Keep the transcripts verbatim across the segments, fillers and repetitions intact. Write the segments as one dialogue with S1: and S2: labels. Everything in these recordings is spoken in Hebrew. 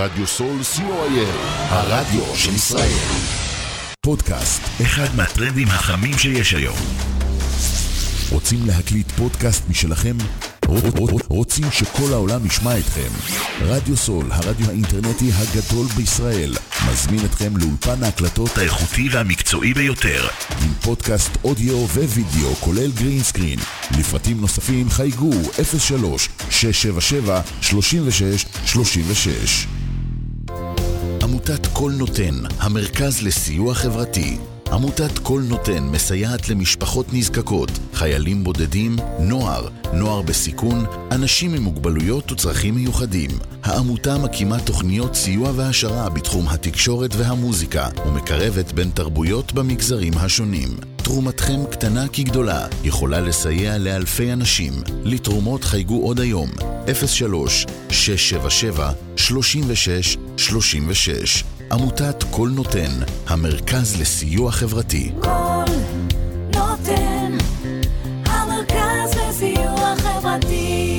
S1: רדיו סול סי או איי אל, הרדיו של ישראל. פודקאסט, אחד מהטרנדים החמים שיש היום. רוצים להקליט פודקאסט משלכם? רוצים שכל העולם ישמע אתכם? רדיו סול, הרדיו האינטרנטי הגדול בישראל, מזמין אתכם לאולפן ההקלטות האיכותי והמקצועי ביותר, עם פודקאסט אודיו ווידאו כולל גרין סקרין. לפרטים נוספים חייגו אפס שלוש שש שבע שבע שלוש שש שלוש שש. עמותת כל נותן, המרכז לסיוע חברתי. עמותת כל נותן מסייעת למשפחות נזקקות, חיילים בודדים, נוער, נוער בסיכון, אנשים עם מוגבלויות וצרכים מיוחדים. העמותה מקימה תוכניות סיוע והשרה בתחום התקשורת והמוזיקה, ומקרבת בין תרבויות במגזרים השונים. תרומתכם קטנה כגדולה, יכולה לסייע לאלפי אנשים. לתרומות חייגו עוד היום, אפס שלוש שש שבע שבע שלוש שש שלוש שש. עמותת כל נותן, המרכז לסיוע חברתי.
S2: כל נותן, המרכז לסיוע חברתי.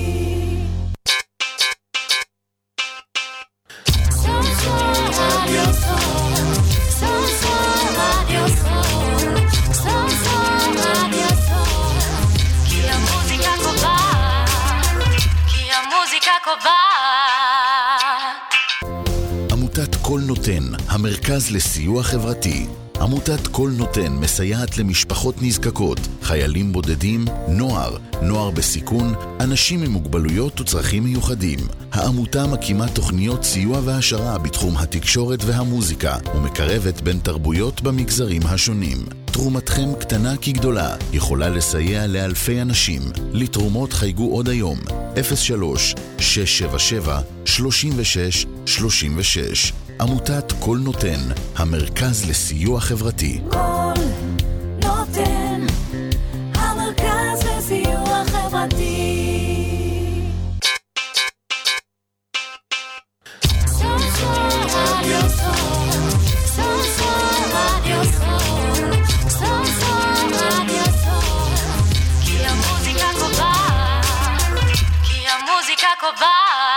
S2: כי המוזיקה קובעת, כי המוזיקה קובעת.
S1: עמותת כל נותן, המרכז לסיוע חברתי. עמותת כל נותן מסייעת למשפחות נזקקות, חיילים בודדים, נוער, נוער בסיכון, אנשים עם מוגבלויות וצרכים מיוחדים. העמותה מקימה תוכניות סיוע והשרה בתחום התקשורת והמוזיקה, ומקרבת בין תרבויות במגזרים השונים. תרומתכם קטנה כגדולה, יכולה לסייע לאלפי אנשים. לתרומות חייגו עוד היום, אפס שלוש שש שבע שבע שלוש שש שלוש שש. עמותת כל נותן, המרכז לסיוע חברתי.
S2: כל נותן, המרכז לסיוע חברתי. סול סול רדיו סול, סול סול רדיו סול, סול סול רדיו סול. כי המוזיקה קובעת, כי המוזיקה קובעת.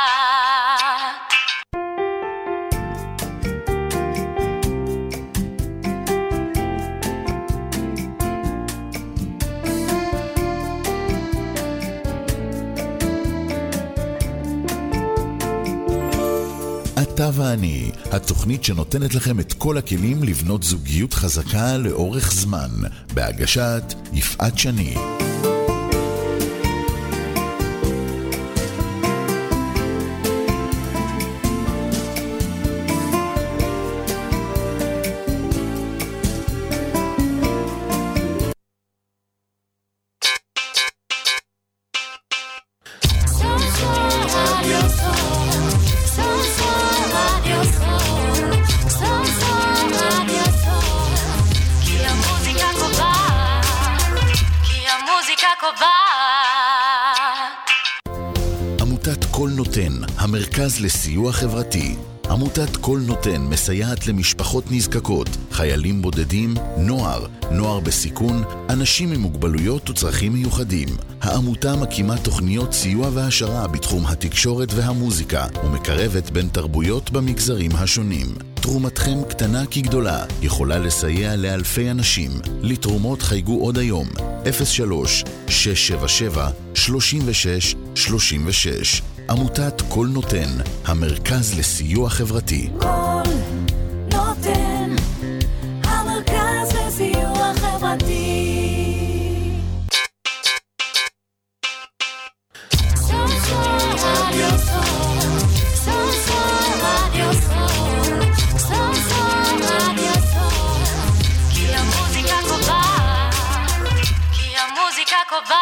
S1: אתה ואני, התוכנית שנותנת לכם את כל הכלים לבנות זוגיות חזקה לאורך זמן, בהגשת יפעת שני. עמותת כל נותן, המרכז לסיוע חברתי. עמותת כל נותן מסייעת למשפחות נזקקות, חיילים בודדים, נוער, נוער בסיכון, אנשים עם מוגבלויות וצרכים מיוחדים. העמותה מקימה תוכניות סיוע והשרה בתחום התקשורת והמוזיקה, ומקרבת בין תרבויות במגזרים השונים. תרומתכם קטנה כגדולה, יכולה לסייע לאלפי אנשים. לתרומות חייגו עוד היום, אפס שלוש שש שבע שבע שלוש שש שלוש שש. עמותת כל נותן, המרכז לסיוע חברתי.
S2: כל נותן, המרכז לסיוע חברתי. סול סול רדיו סול, סול סול רדיו סול, סול סול רדיו סול. כי המוזיקה קובעת, כי המוזיקה קובעת.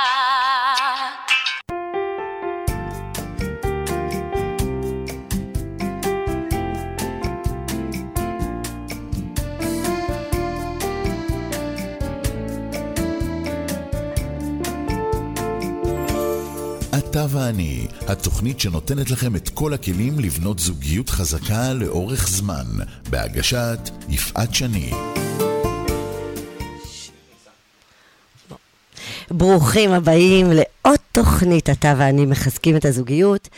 S1: אתה ואני, התוכנית שנותנת לכם את כל הכלים לבנות זוגיות חזקה לאורך זמן, בהגשת יפעת שני.
S3: ברוכים הבאים לעוד תוכנית, אתה ואני מחזקים את הזוגיות.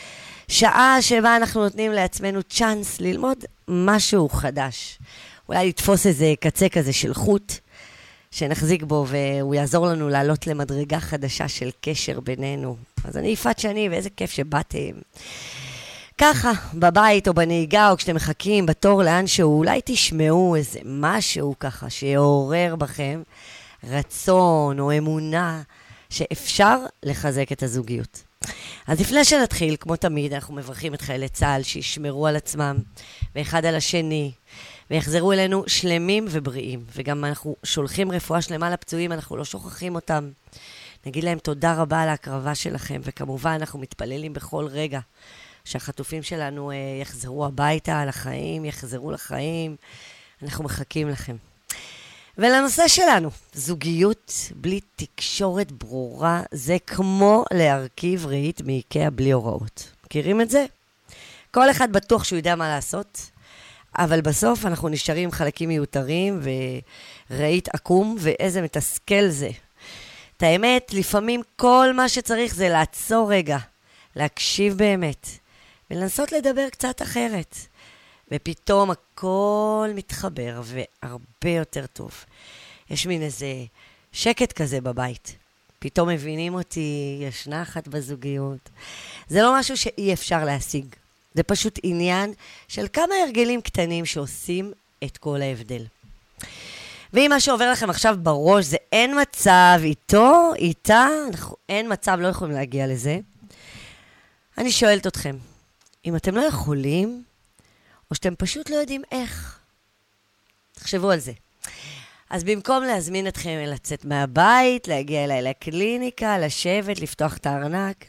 S3: שעה שבה אנחנו נותנים לעצמנו צ'אנס ללמוד משהו חדש. אולי לתפוס איזה קצה כזה של חוט, שנחזיק בו והוא יעזור לנו לעלות למדרגה חדשה של קשר בינינו. אז אני יפעת שני, ואיזה כיף שבאתם. ככה, בבית או בנהיגה, או כשאתם מחכים בתור לאנשהו, אולי תשמעו איזה משהו ככה שיעורר בכם רצון או אמונה שאפשר לחזק את הזוגיות. אז לפני שנתחיל, כמו תמיד, אנחנו מברכים את חיילי צה"ל שישמרו על עצמם, ואחד על השני, ויחזרו אלינו שלמים ובריאים. וגם אנחנו שולחים רפואה שלמה לפצועים, אנחנו לא שוכחים אותם. נגיד להם תודה רבה על ההקרבה שלכם, וכמובן אנחנו מתפללים בכל רגע שהחטופים שלנו אה, יחזרו הביתה לחיים, יחזרו לחיים. אנחנו מחכים לכם. ולנושא שלנו, זוגיות בלי תקשורת ברורה, זה כמו להרכיב רהיט מאיקאה בלי הוראות. מכירים את זה? כל אחד בטוח שהוא יודע מה לעשות, אבל בסוף אנחנו נשארים חלקים מיותרים ורהיט עקום, ואיזה מתסכל זה. את האמת, לפעמים כל מה שצריך זה לעצור רגע, להקשיב באמת, ולנסות לדבר קצת אחרת. ופתאום הכל מתחבר והרבה יותר טוב. יש מין איזה שקט כזה בבית. פתאום מבינים אותי, יש נחת בזוגיות. זה לא משהו שאי אפשר להשיג. זה פשוט עניין של כמה הרגלים קטנים שעושים את כל ההבדל. ואם מה שעובר לכם עכשיו בראש זה אין מצב איתו, איתה, אנחנו, אין מצב, לא יכולים להגיע לזה. אני שואלת אתכם, אם אתם לא יכולים, או שאתם פשוט לא יודעים איך. תחשבו על זה. אז במקום להזמין אתכם לצאת מהבית, להגיע אליי לקליניקה, לשבת, לפתוח את הארנק,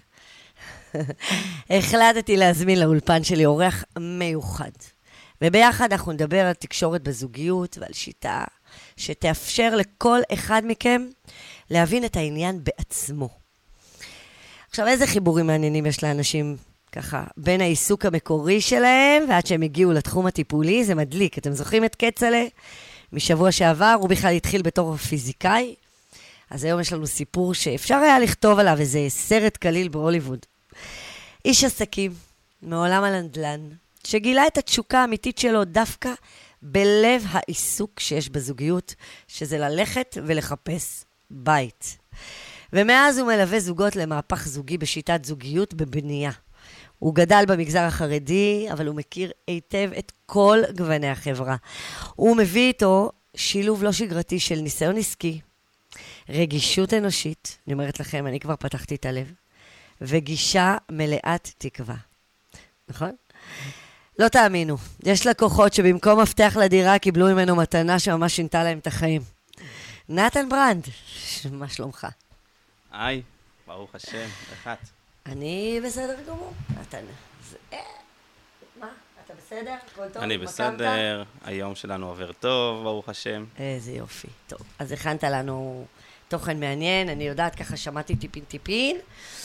S3: החלטתי להזמין לאולפן שלי אורח מיוחד. וביחד אנחנו נדבר על תקשורת בזוגיות ועל שיטה שתאפשר לכל אחד מכם להבין את העניין בעצמו. עכשיו, איזה חיבורים מעניינים יש לאנשים ככה, בין העיסוק המקורי שלהם, ועד שהם הגיעו לתחום הטיפולי, זה מדליק. אתם זוכרים את קצלה? משבוע שעבר, הוא בכלל התחיל בתור פיזיקאי. אז היום יש לנו סיפור שאפשר היה לכתוב עליו איזה סרט קליל בהוליווד. איש עסקים, מעולם הנדל"ן, שגילה את התשוקה האמיתית שלו דווקא בלב העיסוק שיש בזוגיות, שזה ללכת ולחפש בית. ומאז הוא מלווה זוגות למהפך זוגי בשיטת זוגיות בבנייה. הוא גדל במגזר החרדי, אבל הוא מכיר היטב את כל גווני החברה. הוא מביא איתו שילוב לא שגרתי של ניסיון עסקי, רגישות אנושית, אני אומרת לכם, אני כבר פתחתי את הלב, וגישה מלאת תקווה. נכון? לא תאמינו, יש לקוחות שבמקום מפתח לדירה קיבלו ממנו מתנה שממש שינתה להם את החיים. נתן ברנד, מה שלומך?
S4: היי, ברוך השם, אחת.
S3: אני בסדר גמור, נתן. מה? אתה בסדר? הכל טוב?
S4: אני בסדר, היום שלנו עובר טוב, ברוך השם.
S3: איזה יופי. טוב, אז הכנת לנו תוכן מעניין, אני יודעת ככה, שמעתי טיפין טיפין.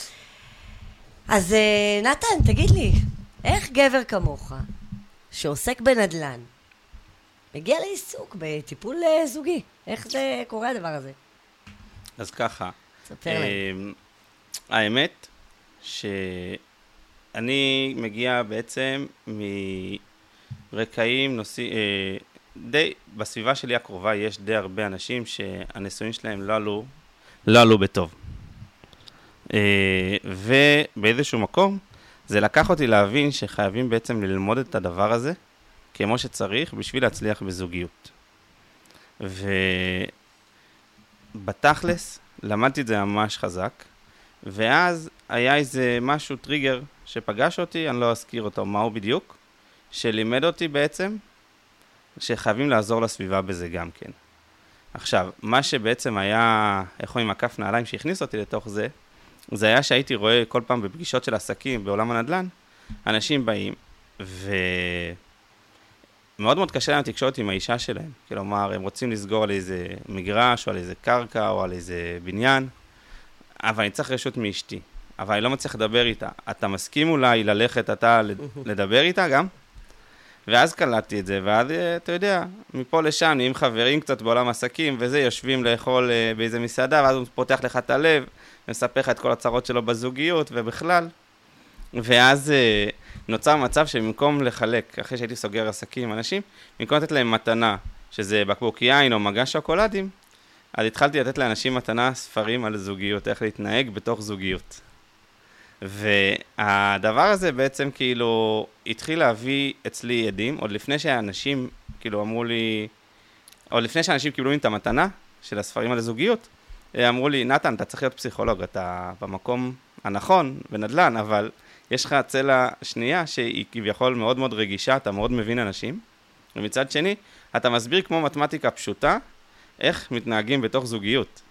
S3: אז נתן, תגיד לי, איך גבר כמוך, שעוסק בנדל"ן, מגיע לעיסוק בטיפול זוגי? איך זה קורה הדבר הזה?
S4: אז ככה.
S3: ספר להם.
S4: האמת שאני מגיע בעצם מרקעים נושאים, די, בסביבה שלי הקרובה יש די הרבה אנשים שהנישואים שלהם לא עלו, לא עלו בטוב. ובאיזשהו מקום זה לקח אותי להבין שחייבים בעצם ללמוד את הדבר הזה כמו שצריך בשביל להצליח בזוגיות. ובתכלס למדתי את זה ממש חזק, ואז היה איזה משהו, טריגר, שפגש אותי, אני לא אזכיר אותו מהו בדיוק, שלימד אותי בעצם שחייבים לעזור לסביבה בזה גם כן. עכשיו, מה שבעצם היה, איך אומרים, הכף נעליים שהכניס אותי לתוך זה, זה היה שהייתי רואה כל פעם בפגישות של עסקים בעולם הנדל"ן, אנשים באים, ומאוד מאוד קשה להם תקשורת עם האישה שלהם. כלומר, הם רוצים לסגור על איזה מגרש, או על איזה קרקע, או על איזה בניין, אבל אני צריך רשות מאשתי, אבל אני לא מצליח לדבר איתה. אתה מסכים אולי ללכת אתה לדבר איתה גם? ואז קלטתי את זה, ואז אתה יודע, מפה לשם, נהיים חברים קצת בעולם עסקים, וזה יושבים לאכול באיזה מסעדה, ואז הוא פותח לך את הלב, ומספר לך את כל הצרות שלו בזוגיות, ובכלל. ואז אה, נוצר מצב שבמקום לחלק, אחרי שהייתי סוגר עסקים עם אנשים, במקום לתת להם מתנה, שזה בקבוק יין או מגש שוקולדים, אז התחלתי לתת לאנשים מתנה ספרים על זוגיות, איך להתנהג בתוך זוגיות. והדבר הזה בעצם כאילו התחיל להביא אצלי עדים, עוד לפני שהאנשים כאילו אמרו לי, עוד לפני שאנשים קיבלו לי את המתנה של הספרים על הזוגיות, אמרו לי, נתן, אתה צריך להיות פסיכולוג, אתה במקום הנכון, בנדלן, אבל יש לך צלע שנייה שהיא כביכול מאוד מאוד רגישה, אתה מאוד מבין אנשים, ומצד שני, אתה מסביר כמו מתמטיקה פשוטה, איך מתנהגים בתוך זוגיות.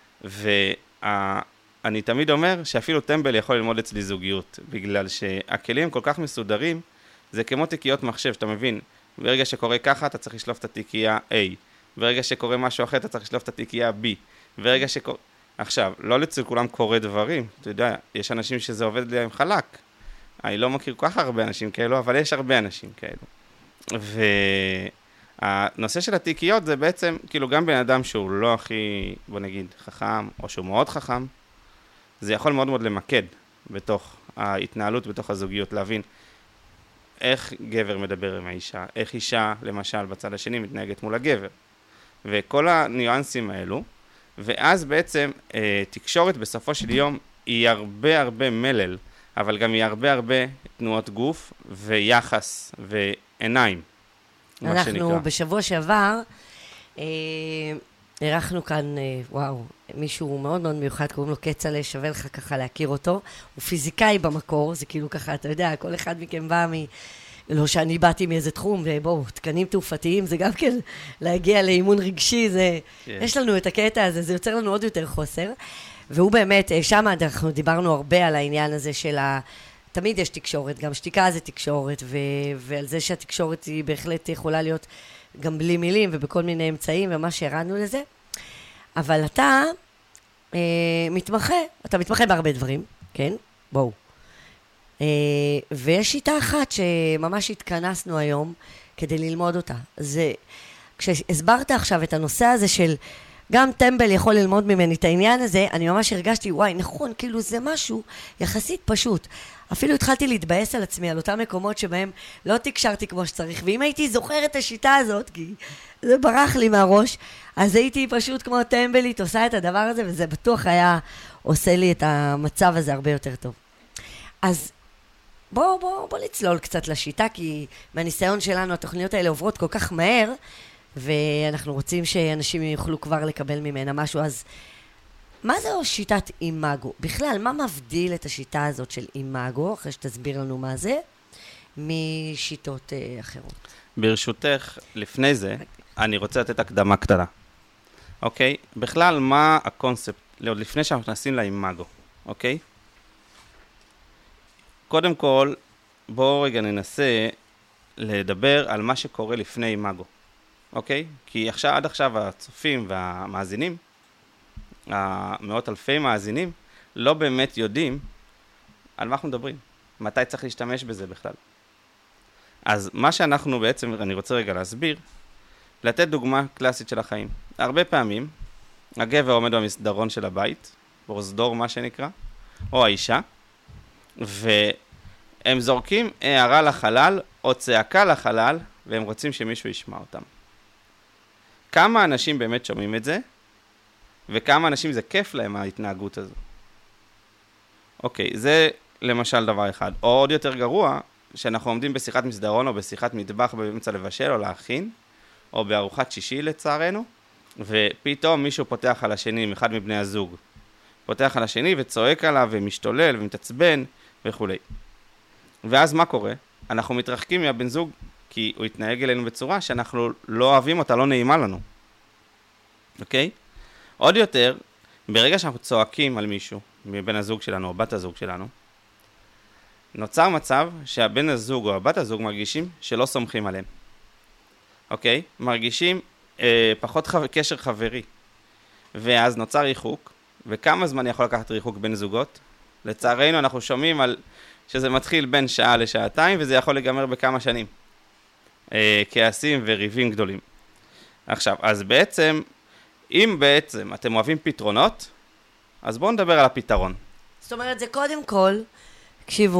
S4: ואני תמיד אומר שאפילו טמבל יכול ללמוד אצלי זוגיות, בגלל שהכלים כל כך מסודרים, זה כמו תיקיות מחשב, שאתה מבין, ברגע שקורה ככה, אתה צריך לשלוף את התיקייה A, ברגע שקורה משהו אחר, אתה צריך לשלוף את התיקייה B, ברגע שקורה... עכשיו, לא לצל כולם קורה דברים, אתה יודע, יש אנשים שזה עובד להם חלק, אני לא מכיר כל כך הרבה אנשים כאלו, אבל יש הרבה אנשים כאלו. והנושא של התיקיות זה בעצם, כאילו גם בן אדם שהוא לא הכי, בוא נגיד, חכם, או שהוא מאוד חכם, זה יכול מאוד מאוד למקד בתוך ההתנהלות, בתוך הזוגיות, להבין איך גבר מדבר עם האישה, איך אישה, למשל, בצד השני מתנהגת מול הגבר. וכל הניואנסים האלו, ואז בעצם אה, תקשורת בסופו של יום היא הרבה הרבה מלל, אבל גם היא הרבה הרבה תנועות גוף ויחס ועיניים, מה שנקרא.
S3: אנחנו בשבוע שעבר אה, ערכנו כאן, אה, וואו, מישהו מאוד מאוד מיוחד, קוראים לו קצלה, שווה לך ככה להכיר אותו. הוא פיזיקאי במקור, זה כאילו ככה, אתה יודע, כל אחד מכם בא מ... לא שאני באתי מאיזה תחום, ובואו, תקנים תעופתיים, זה גם כן להגיע לאימון רגשי, זה, yeah. יש לנו את הקטע הזה, זה יוצר לנו עוד יותר חוסר. והוא באמת, שם אנחנו דיברנו הרבה על העניין הזה של ה... תמיד יש תקשורת, גם שתיקה זה תקשורת, ו... ועל זה שהתקשורת היא בהחלט יכולה להיות גם בלי מילים ובכל מיני אמצעים, ומה שהרדנו לזה. אבל אתה אה, מתמחה, אתה מתמחה בהרבה דברים, כן? בואו. Uh, ויש שיטה אחת שממש התכנסנו היום כדי ללמוד אותה. זה, כשהסברת עכשיו את הנושא הזה של גם טמבל יכול ללמוד ממני את העניין הזה, אני ממש הרגשתי, וואי, נכון, כאילו זה משהו יחסית פשוט. אפילו התחלתי להתבאס על עצמי, על אותם מקומות שבהם לא תקשרתי כמו שצריך, ואם הייתי זוכר את השיטה הזאת, כי זה ברח לי מהראש, אז הייתי פשוט כמו טמבלית, עושה את הדבר הזה, וזה בטוח היה עושה לי את המצב הזה הרבה יותר טוב. אז בוא, בוא, בוא לצלול קצת לשיטה, כי מהניסיון שלנו התוכניות האלה עוברות כל כך מהר, ואנחנו רוצים שאנשים יוכלו כבר לקבל ממנה משהו. אז מה זה שיטת אימאגו? בכלל, מה מבדיל את השיטה הזאת של אימאגו, אחרי שתסביר לנו מה זה, משיטות אה, אחרות? ברשותך,
S4: לפני זה, אני רוצה לתת הקדמה קטנה. אוקיי? בכלל, מה הקונספט, לפני שאנחנו נכנסים לאימאגו, אוקיי? קודם כל, בואו רגע ננסה לדבר על מה שקורה לפני אימאגו, אוקיי? כי עכשיו, עד עכשיו הצופים והמאזינים, המאות אלפי מאזינים, לא באמת יודעים על מה אנחנו מדברים, מתי צריך להשתמש בזה בכלל. אז מה שאנחנו בעצם, אני רוצה רגע להסביר, לתת דוגמה קלאסית של החיים. הרבה פעמים, הגבר עומד במסדרון של הבית, פרוזדור מה שנקרא, או האישה, והם זורקים הערה לחלל או צעקה לחלל, והם רוצים שמישהו ישמע אותם. כמה אנשים באמת שומעים את זה, וכמה אנשים זה כיף להם ההתנהגות הזו. אוקיי, זה למשל דבר אחד. או עוד יותר גרוע, שאנחנו עומדים בשיחת מסדרון או בשיחת מטבח באמצע לבשל או להכין, או בארוחת שישי לצערנו, ופתאום מישהו פותח על השני, אחד מבני הזוג, פותח על השני וצועק עליו ומשתולל ומתעצבן וכו'. ואז מה קורה? אנחנו מתרחקים מהבן זוג, כי הוא התנהג אלינו בצורה שאנחנו לא אוהבים אותה, לא נעימה לנו. אוקיי? עוד יותר, ברגע שאנחנו צועקים על מישהו, מבן הזוג שלנו או בת הזוג שלנו, נוצר מצב שהבן הזוג או הבת הזוג מרגישים שלא סומכים עליהם. אוקיי? מרגישים אה, פחות חו... קשר חברי. ואז נוצר ריחוק, וכמה זמן יכול לקחת ריחוק בין זוגות? לצערנו אנחנו שומעים על שזה מתחיל בין שעה לשעתיים, וזה יכול לגמר בכמה שנים. אה, כעסים וריבים גדולים. עכשיו, אז בעצם, אם בעצם אתם אוהבים פתרונות, אז בואו נדבר על הפתרון.
S3: זאת אומרת, זה קודם כל, תקשיבו,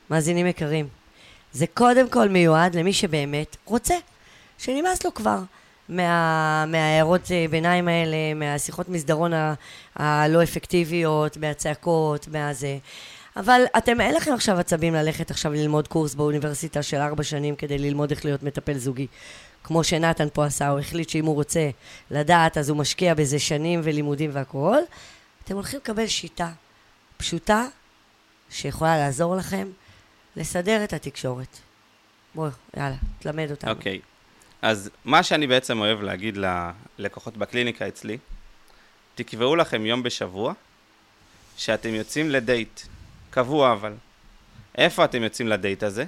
S3: מאזינים יקרים, זה קודם כל מיועד למי שבאמת רוצה, שנמאס לו כבר מה, מהערות ביניים האלה, מהשיחות מסדרון ה- הלא אפקטיביות, מהצעקות, מהזה. אבל אתם, אין לכם עכשיו עצבים ללכת עכשיו ללמוד קורס באוניברסיטה של ארבע שנים כדי ללמוד איך להיות מטפל זוגי. כמו שנתן פה עשה, הוא החליט שאם הוא רוצה לדעת, אז הוא משקיע בזה שנים ולימודים והכל. אתם הולכים לקבל שיטה פשוטה, שיכולה לעזור לכם לסדר את התקשורת. בואו, יאללה, תלמד אותנו.
S4: אוקיי. אז מה שאני בעצם אוהב להגיד ללקוחות בקליניקה אצלי, תקבעו לכם יום בשבוע, שאתם יוצאים לדייט, קבוע אבל. איפה אתם יוצאים לדייט הזה?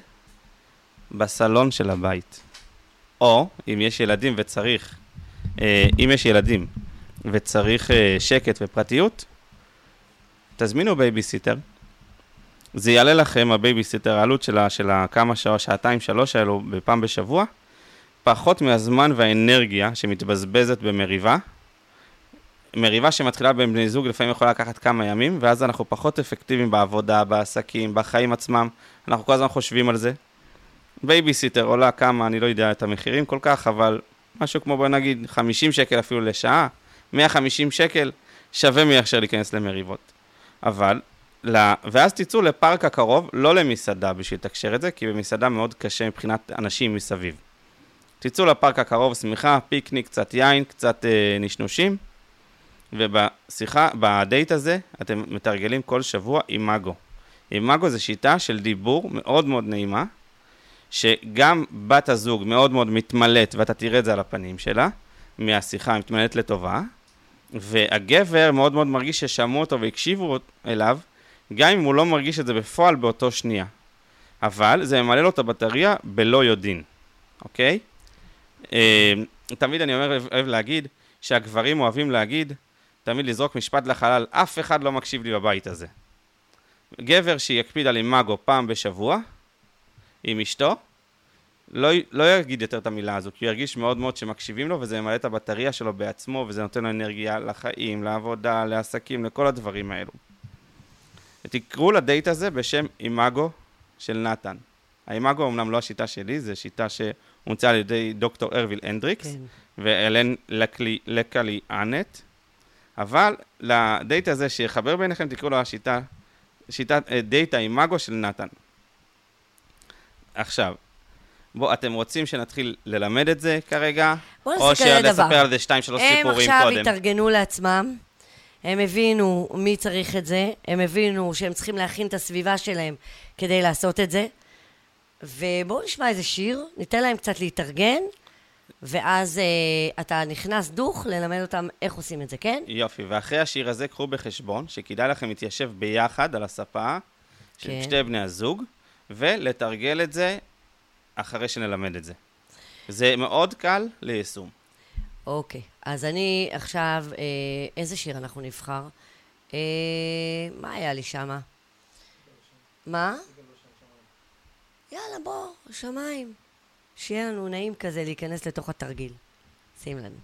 S4: בסלון של הבית. או, אם יש ילדים וצריך, אה, אם יש ילדים וצריך אה, שקט ופרטיות, תזמינו בייביסיטר. זה יעלה לכם, הבייביסיטר, העלות שלה, שלה כמה שעות, שעתיים, שלוש האלו בפעם בשבוע, פחות מהזמן והאנרגיה שמתבזבזת במריבה. מריבה שמתחילה בין בני זוג לפעמים יכולה לקחת כמה ימים, ואז אנחנו פחות אפקטיביים בעבודה, בעסקים, בחיים עצמם. אנחנו כל הזמן חושבים על זה. בייביסיטר עולה כמה, אני לא יודע את המחירים כל כך, אבל משהו כמו בוא נגיד חמישים שקל אפילו לשעה, מאה וחמישים שקל שווה מאשר להיכנס למריבות. אבל, לה... ואז תצאו לפארק הקרוב, לא למסעדה בשביל לתקשר את זה, כי במסעדה מאוד קשה מבחינת אנשים מסביב. תצאו לפארק הקרוב, שמחה, פיקניק, קצת יין, קצת אה, נשנושים, ובשיחה, בדייט הזה, אתם מתרגלים כל שבוע אימאגו. אימאגו זה שיטה של דיבור מאוד מאוד נעימה, שגם בת הזוג מאוד מאוד מתמלאת, ואתה תראה את זה על הפנים שלה, מהשיחה, היא מתמלאת לטובה, והגבר מאוד מאוד מרגיש ששמעו אותו והקשיבו אליו, גם אם הוא לא מרגיש את זה בפועל באותו שנייה. אבל זה ממלא לו את הבטריה בלא יודעין, אוקיי? תמיד אני אומר, אוהב להגיד, שהגברים אוהבים להגיד, תמיד לזרוק משפט לחלל, אף אחד לא מקשיב לי בבית הזה. גבר שיקפיד על אימאגו פעם בשבוע, עם אשתו, לא, לא יגיד יותר את המילה הזו, כי הוא ירגיש מאוד מאוד שמקשיבים לו, וזה ממלא את הבטריה שלו בעצמו, וזה נותן לו אנרגיה לחיים, לעבודה, לעסקים, לכל הדברים האלו. ותקראו לדייט הזה בשם אימאגו של נתן. האימאגו אמנם לא השיטה שלי, זו שיטה שהומצאה על ידי דוקטור ארוויל הנדריקס, כן. ואלן לקלי, לקלי אנט, אבל לדייט הזה שיחבר ביניכם, תקראו לו השיטה, שיטת דייט האימאגו של נתן. עכשיו, בואו, אתם רוצים שנתחיל ללמד את זה כרגע? או שלספר על זה שתיים, שלוש סיפורים
S3: הם
S4: קודם?
S3: עכשיו התארגנו לעצמם, הם הבינו מי צריך את זה, הם הבינו שהם צריכים להכין את הסביבה שלהם כדי לעשות את זה, ובואו נשמע איזה שיר, ניתן להם קצת להתארגן, ואז אה, אתה נכנס דוך ללמד אותם איך עושים את זה, כן?
S4: יופי, ואחרי השיר הזה קחו בחשבון שכדאי לכם להתיישב ביחד על הספה של כן. שתי בני הזוג, ולתרגל את זה אחרי שנלמד את זה. זה מאוד קל ליישום.
S3: אוקיי, אז אני עכשיו, אה, איזה שיר אנחנו נבחר? אה, מה היה לי שמה? מה? יאללה, בוא, שמיים. שיהיה לנו נעים כזה להיכנס לתוך התרגיל. שים לנו.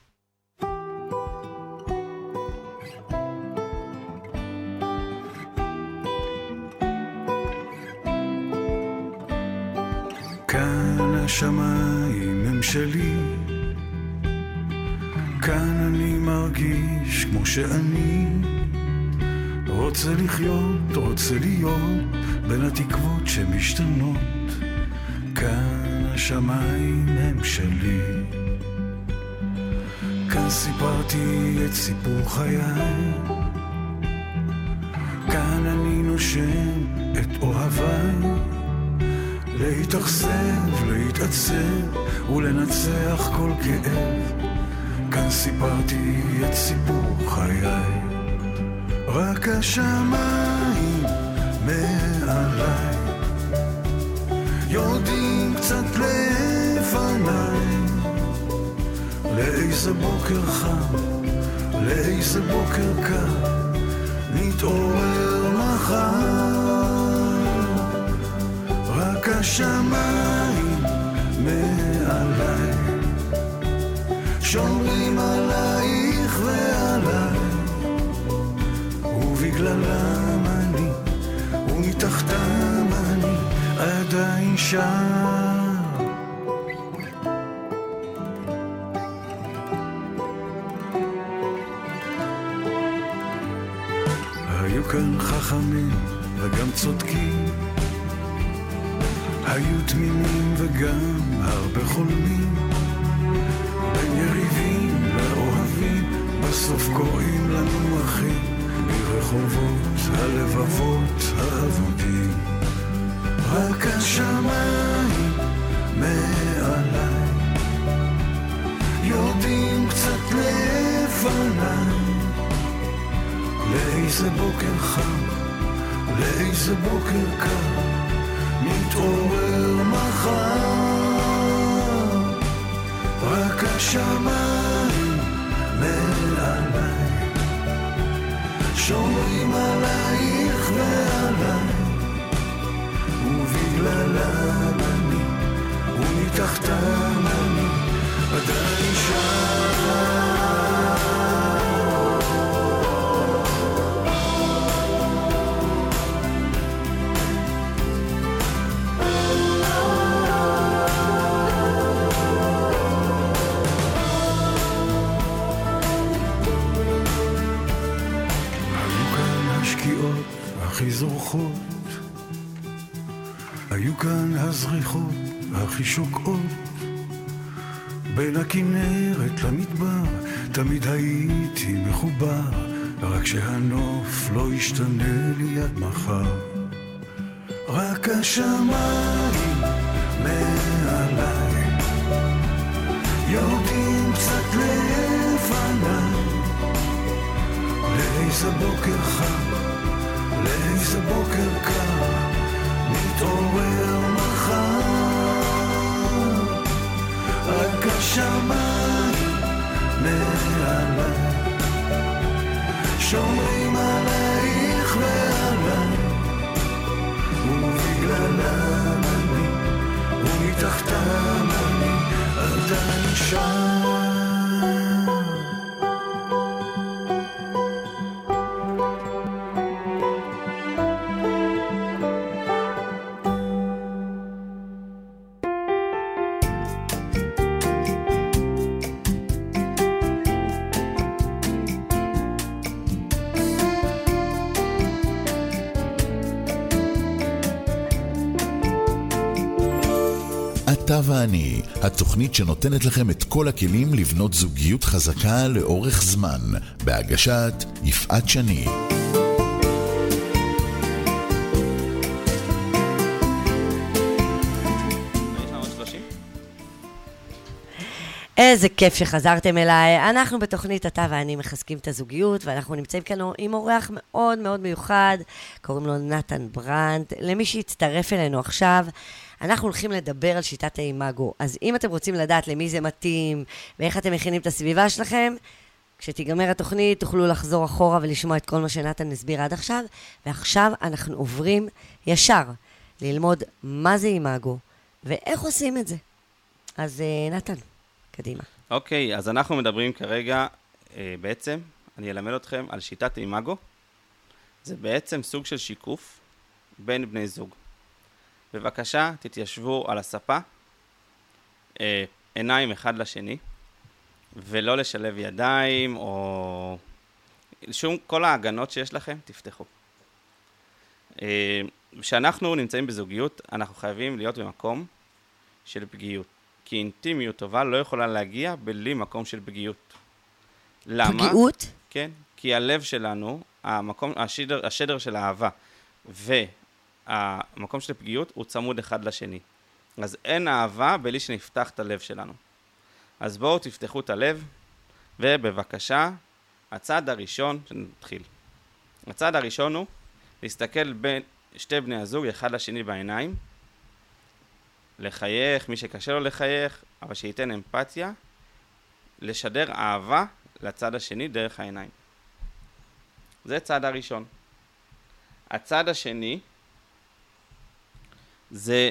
S5: כאן השמיים הם שלי, כאן אני מרגיש כמו שאני רוצה לחיות, רוצה להיות בין התקוות שמשתנות. כאן השמיים הם שלי, כאן סיפרתי את סיפור חיי, כאן אני נושם את אוהביי, להתאכזב, להתעצב ולנצח כל כאב. כאן סיפרתי את סיפור חיי, רק השמיים מעליי יודעים קצת לפניי לאיזה בוקר חם, לאיזה בוקר קר נתעורר מחר. רק השמיים מעליי שומרים עלייך ועליי, ובגללם אני ומתחתם אני שר. היו כאן חכמים וגם צודקים, היו תמימים וגם הרבה חולמים, בין יריבים לאוהבים בסוף קוראים לנו אחים, ברחובות הלבבות האבודים. רק השמיים מעליי יודעים קצת לפניי לאיזה בוקר חם, לאיזה בוקר קר נתעורר מחר. רק השמיים מעליי שומרים עלייך ועליי, ובגללם אני ומתחתם אני עדיין שם. הכי זורחות, היו כאן הזריחות הכי שוקעות, בין הכנרת למדבר תמיד הייתי מחובר, רק שהנוף לא ישתנה לי עד מחר. רק השמיים מעליי יודעים קצת לפניי לאיזה בוקר חם, לאיזה בוקר קר נתעורר מחר. רק השמיים מעליי שומרים עלייך ועליי, ובגללם אני ומתחתם אני עדיין שם.
S1: אתה ואני, התוכנית שנותנת לכם את כל הכלים לבנות זוגיות חזקה לאורך זמן, בהגשת יפעת שני.
S3: איזה כיף שחזרתם אליי. אנחנו בתוכנית אתה ואני מחזקים את הזוגיות, ואנחנו נמצאים כאן עם אורח מאוד מאוד מיוחד, קוראים לו נתן ברנט. למי שיצטרף אלינו עכשיו, אנחנו הולכים לדבר על שיטת האימאגו. אז אם אתם רוצים לדעת למי זה מתאים, ואיך אתם מכינים את הסביבה שלכם, כשתיגמר התוכנית תוכלו לחזור אחורה ולשמוע את כל מה שנתן הסביר עד עכשיו, ועכשיו אנחנו עוברים ישר ללמוד מה זה אימאגו, ואיך עושים את זה. אז נתן, קדימה.
S4: אוקיי, אז אנחנו מדברים כרגע, בעצם, אני אלמד אתכם על שיטת אימאגו. זה בעצם סוג של שיקוף בין בני זוג. בבקשה, תתיישבו על הספה, עיניים אחד לשני, ולא לשלב ידיים, או שום, כל ההגנות שיש לכם, תפתחו. כשאנחנו נמצאים בזוגיות, אנחנו חייבים להיות במקום של פגיעות. כי אינטימיות טובה לא יכולה להגיע בלי מקום של פגיעות. למה?
S3: פגיעות?
S4: כן, כי הלב שלנו, המקום, השדר, השדר של האהבה, והמקום של פגיעות הוא צמוד אחד לשני. אז אין אהבה בלי שנפתח את הלב שלנו. אז בואו תפתחו את הלב, ובבקשה, הצעד הראשון, שנתחיל. הצעד הראשון הוא להסתכל בין שתי בני הזוג, אחד לשני בעיניים, לחייך, מי שקשה לו לחייך, אבל שייתן אמפתיה, לשדר אהבה לצד השני דרך העיניים. זה צעד הראשון. הצעד השני זה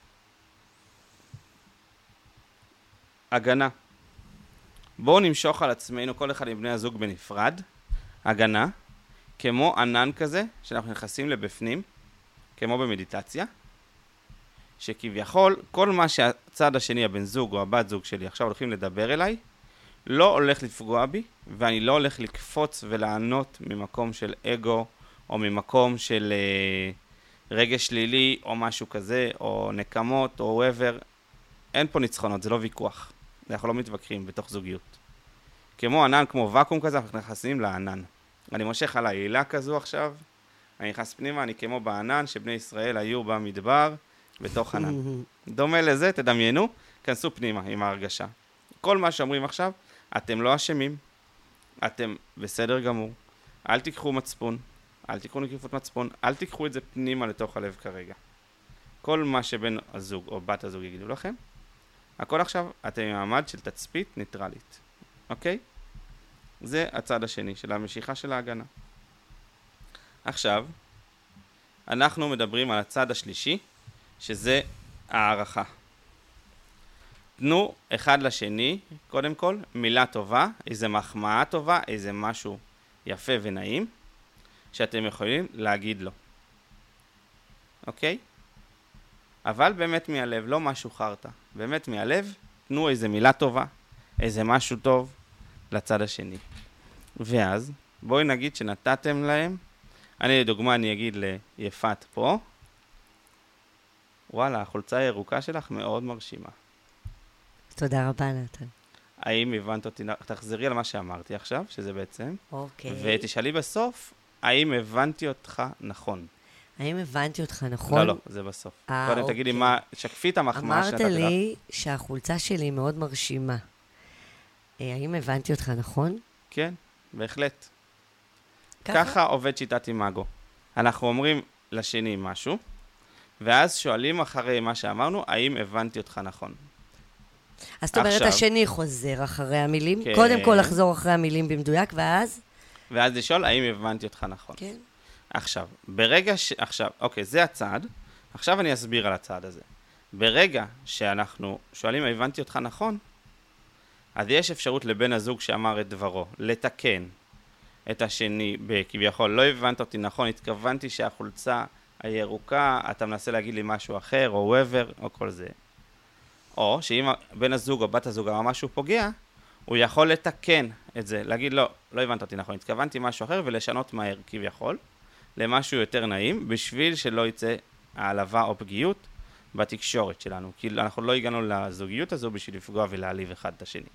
S4: הגנה. בואו נמשוך על עצמנו, כל אחד עם בני הזוג בנפרד, הגנה, כמו ענן כזה, שאנחנו נכנסים לבפנים, כמו במדיטציה, שכביכול, כל מה שהצד השני, הבן זוג או הבת זוג שלי, עכשיו הולכים לדבר אליי, לא הולך לפגוע בי, ואני לא הולך לקפוץ ולענות ממקום של אגו, או ממקום של אה, רגש שלילי, או משהו כזה, או נקמות, או whatever. אין פה ניצחונות, זה לא ויכוח. אנחנו לא מתווכחים בתוך זוגיות. כמו ענן, כמו ואקום כזה, אנחנו נכנסים לענן. אני מושך על העילה כזו עכשיו, אני נכנס פנימה, אני כמו בענן, שבני ישראל היו במדבר, בתוך ענן. דומה לזה, תדמיינו, כנסו פנימה עם ההרגשה. כל מה שאומרים עכשיו, אתם לא אשמים, אתם בסדר גמור, אל תיקחו מצפון, אל תיקחו נקיפות מצפון, אל תיקחו את זה פנימה לתוך הלב כרגע. כל מה שבן הזוג או בת הזוג יגידו לכם, הכל עכשיו, אתם במעמד של תצפית ניטרלית, אוקיי? זה הצד השני של המשיכה של ההגנה. עכשיו, אנחנו מדברים על הצד השלישי, שזה הערכה. תנו אחד לשני, קודם כל, מילה טובה, איזה מחמאה טובה, איזה משהו יפה ונעים, שאתם יכולים להגיד לו. אוקיי? אבל באמת מהלב, לא משהו חרטה. באמת מהלב, תנו איזה מילה טובה, איזה משהו טוב לצד השני. ואז, בואי נגיד שנתתם להם, אני לדוגמה, אני אגיד ליפת פה, וואלה, החולצה הירוקה שלך מאוד מרשימה.
S3: תודה רבה, נתן.
S4: האם הבנת אותי? תחזרי על מה שאמרתי עכשיו, שזה בעצם.
S3: אוקיי.
S4: ותשאלי בסוף, האם הבנתי אותך נכון?
S3: האם הבנתי אותך נכון?
S4: לא, לא, זה בסוף.
S3: אה,
S4: קודם
S3: אוקיי.
S4: תגידי מה, שקפי את המחמאה
S3: אמרת
S4: שנתתי לך.
S3: לי שהחולצה שלי מאוד מרשימה. אה, האם הבנתי אותך נכון?
S4: כן, בהחלט.
S3: ככה?
S4: ככה עובד שיטת אימאגו. אנחנו אומרים לשני משהו, ואז שואלים אחרי מה שאמרנו, האם הבנתי אותך נכון.
S3: אז זאת אומרת,
S4: עכשיו-
S3: השני חוזר אחרי המילים.
S4: כן.
S3: קודם כל לחזור אחרי המילים במדויק, ואז...
S4: ואז לשאול, האם הבנתי אותך נכון.
S3: כן.
S4: עכשיו, ברגע ש... עכשיו, אוקיי, זה הצד. עכשיו אני אסביר על הצד הזה. ברגע שאנחנו שואלים, הבנתי אותך נכון, אז יש אפשרות לבן הזוג שאמר את דברו, לתקן את השני בכביכול, לא הבנת אותי נכון, התכוונתי שהחולצה הירוקה, אתה מנסה להגיד לי משהו אחר, או whatever, או כל זה. או שאם בן הזוג או בת הזוג אמר משהו פוגע, הוא יכול לתקן את זה, להגיד לא, לא הבנת אותי נכון, התכוונתי משהו אחר ולשנות מהר כביכול, למשהו יותר נעים, בשביל שלא יצא העלבה או פגיעות בתקשורת שלנו, כי אנחנו לא הגענו לזוגיות הזו בשביל לפגוע ולהעליב אחד את השני.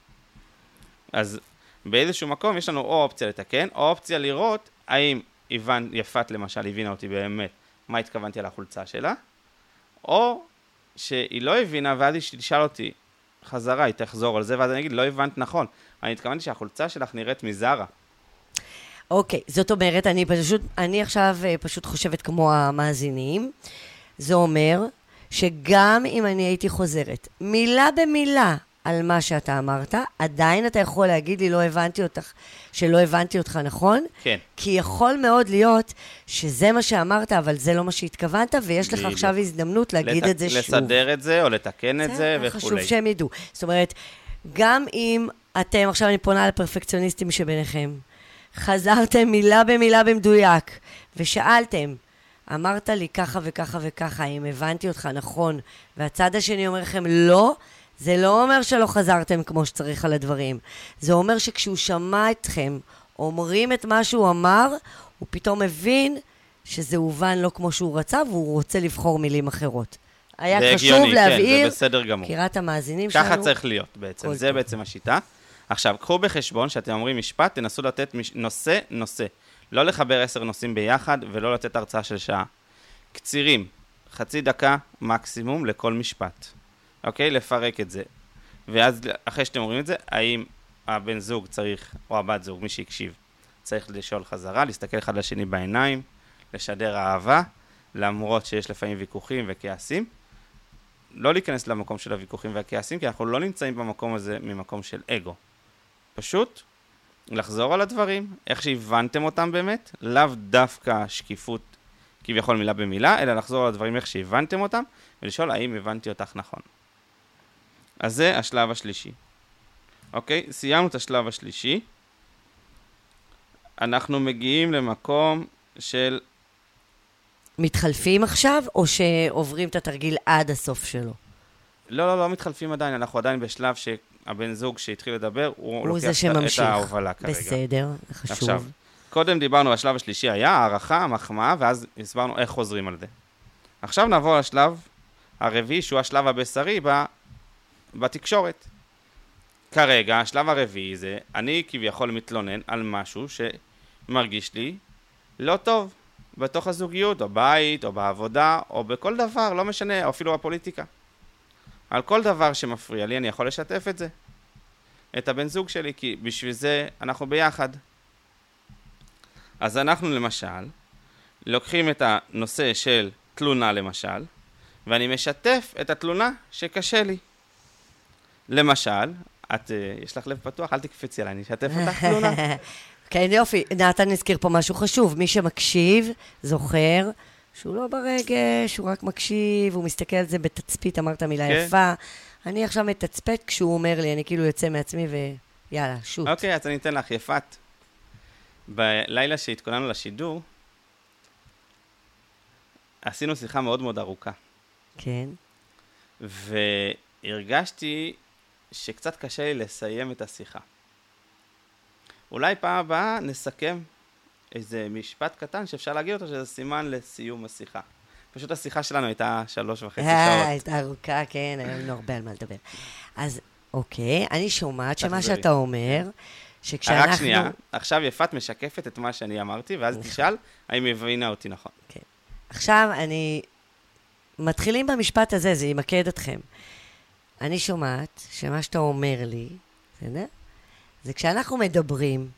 S4: אז באיזשהו מקום יש לנו או אופציה לתקן, או אופציה לראות האם איוון, יפת למשל הבינה אותי באמת מה התכוונתי על החולצה שלה, או שהיא לא הבינה ואז היא תשאל אותי חזרה, היא תחזור על זה, ואז אני אגיד, לא הבנת נכון, אני התכוונתי שהחולצה שלך נראית מזרה.
S3: אוקיי, זאת אומרת, אני פשוט, אני עכשיו אה, פשוט חושבת כמו המאזינים. זה אומר שגם אם אני הייתי חוזרת מילה במילה על מה שאתה אמרת, עדיין אתה יכול להגיד לי, לא הבנתי אותך, שלא הבנתי אותך נכון?
S4: כן.
S3: כי יכול מאוד להיות שזה מה שאמרת, אבל זה לא מה שהתכוונת, ויש לך
S4: בדיוק.
S3: עכשיו הזדמנות להגיד
S4: לת...
S3: את זה שוב.
S4: לסדר את זה או לתקן את זה וכו'.
S3: חשוב שהם ידעו. זאת אומרת, גם אם אתם, עכשיו אני פונה לפרפקציוניסטים שביניכם, חזרתם מילה במילה במדויק, ושאלתם, אמרת לי ככה וככה וככה, אם הבנתי אותך נכון, והצד השני אומר לכם לא, זה לא אומר שלא חזרתם כמו שצריך על הדברים. זה אומר שכשהוא שמע אתכם, אומרים את מה שהוא אמר, הוא פתאום מבין שזה הובן לא כמו שהוא רצה, והוא רוצה לבחור מילים אחרות. היה
S4: זה
S3: חשוב
S4: הגיוני,
S3: להבהיר,
S4: כן, זה בסדר גמור.
S3: קריאת המאזינים שלנו.
S4: ככה צריך להיות בעצם,
S3: כל
S4: זה
S3: טוב.
S4: בעצם השיטה. עכשיו, קחו בחשבון שאתם אומרים משפט, תנסו לתת מש... נושא, נושא. לא לחבר עשר נושאים ביחד ולא לתת הרצאה של שעה. קצירים, חצי דקה מקסימום לכל משפט. אוקיי? לפרק את זה. ואז אחרי שאתם אומרים את זה, האם הבן זוג צריך, או הבת זוג, מי שהקשיב, צריך לשאול חזרה, להסתכל אחד לשני בעיניים, לשדר אהבה, למרות שיש לפעמים ויכוחים וכעסים. לא להיכנס למקום של הוויכוחים והכעסים, כי אנחנו לא נמצאים במקום הזה ממקום של אגו. פשוט לחזור על הדברים, איך שהבנתם אותם באמת, לאו דווקא שקיפות כביכול מילה במילה, אלא לחזור על הדברים איך שהבנתם אותם, ולשאול האם הבנתי אותך נכון. אז זה השלב השלישי. אוקיי? סיימנו את השלב השלישי. אנחנו מגיעים למקום של
S3: מתחלפים עכשיו, או שעוברים את התרגיל עד הסוף שלו?
S4: לא, לא, לא מתחלפים עדיין, אנחנו עדיין בשלב שהבן זוג שהתחיל לדבר, הוא,
S3: הוא
S4: לוקח
S3: זה
S4: את-
S3: שממשיך.
S4: את ההובלה כרגע.
S3: בסדר, זה חשוב.
S4: עכשיו, קודם דיברנו, השלב השלישי היה הערכה, מחמאה, ואז הסברנו איך חוזרים על זה. עכשיו נעבור לשלב הרביעי, שהוא השלב הבשרי ב... בתקשורת. כרגע, השלב הרביעי זה, אני כביכול מתלונן על משהו שמרגיש לי לא טוב, בתוך הזוגיות, או בית, או בעבודה, או בכל דבר, לא משנה, או אפילו בפוליטיקה. על כל דבר שמפריע לי, אני יכול לשתף את זה. את הבן זוג שלי, כי בשביל זה אנחנו ביחד. אז אנחנו למשל, לוקחים את הנושא של תלונה למשל, ואני משתף את התלונה שקשה לי. למשל, את, uh, יש לך לב פתוח, אל תקפצי עליי, אני אשתף אותך תלונה.
S3: כן, יופי. נתן הזכיר פה משהו חשוב. מי שמקשיב, זוכר, שהוא לא ברגש, הוא רק מקשיב, הוא מסתכל על זה בתצפית, אמרת מילה
S4: כן.
S3: יפה. אני עכשיו מתצפת כשהוא אומר לי, אני כאילו יוצא מעצמי ויאללה, שוט.
S4: אוקיי, אז אני אתן לך, יפת. בלילה שהתכוננו לשידור, עשינו שיחה מאוד מאוד ארוכה.
S3: כן.
S4: והרגשתי שקצת קשה לי לסיים את השיחה. אולי פעם הבאה נסכם איזה משפט קטן שאפשר להגיד אותו, שזה סימן לסיום השיחה. פשוט השיחה שלנו הייתה שלוש וחצי
S3: אה,
S4: שעות.
S3: הייתה ארוכה, כן, היה לנו הרבה על מה לדבר. אז אוקיי, אני שומעת שמה
S4: תחזרי.
S3: שאתה אומר, שכשאנחנו...
S4: רק שנייה, עכשיו יפת משקפת את מה שאני אמרתי, ואז תשאל האם היא הבינה אותי נכון.
S3: כן. עכשיו אני... מתחילים במשפט הזה, זה ימקד אתכם. אני שומעת שמה שאתה אומר לי, בסדר? זה כשאנחנו מדברים,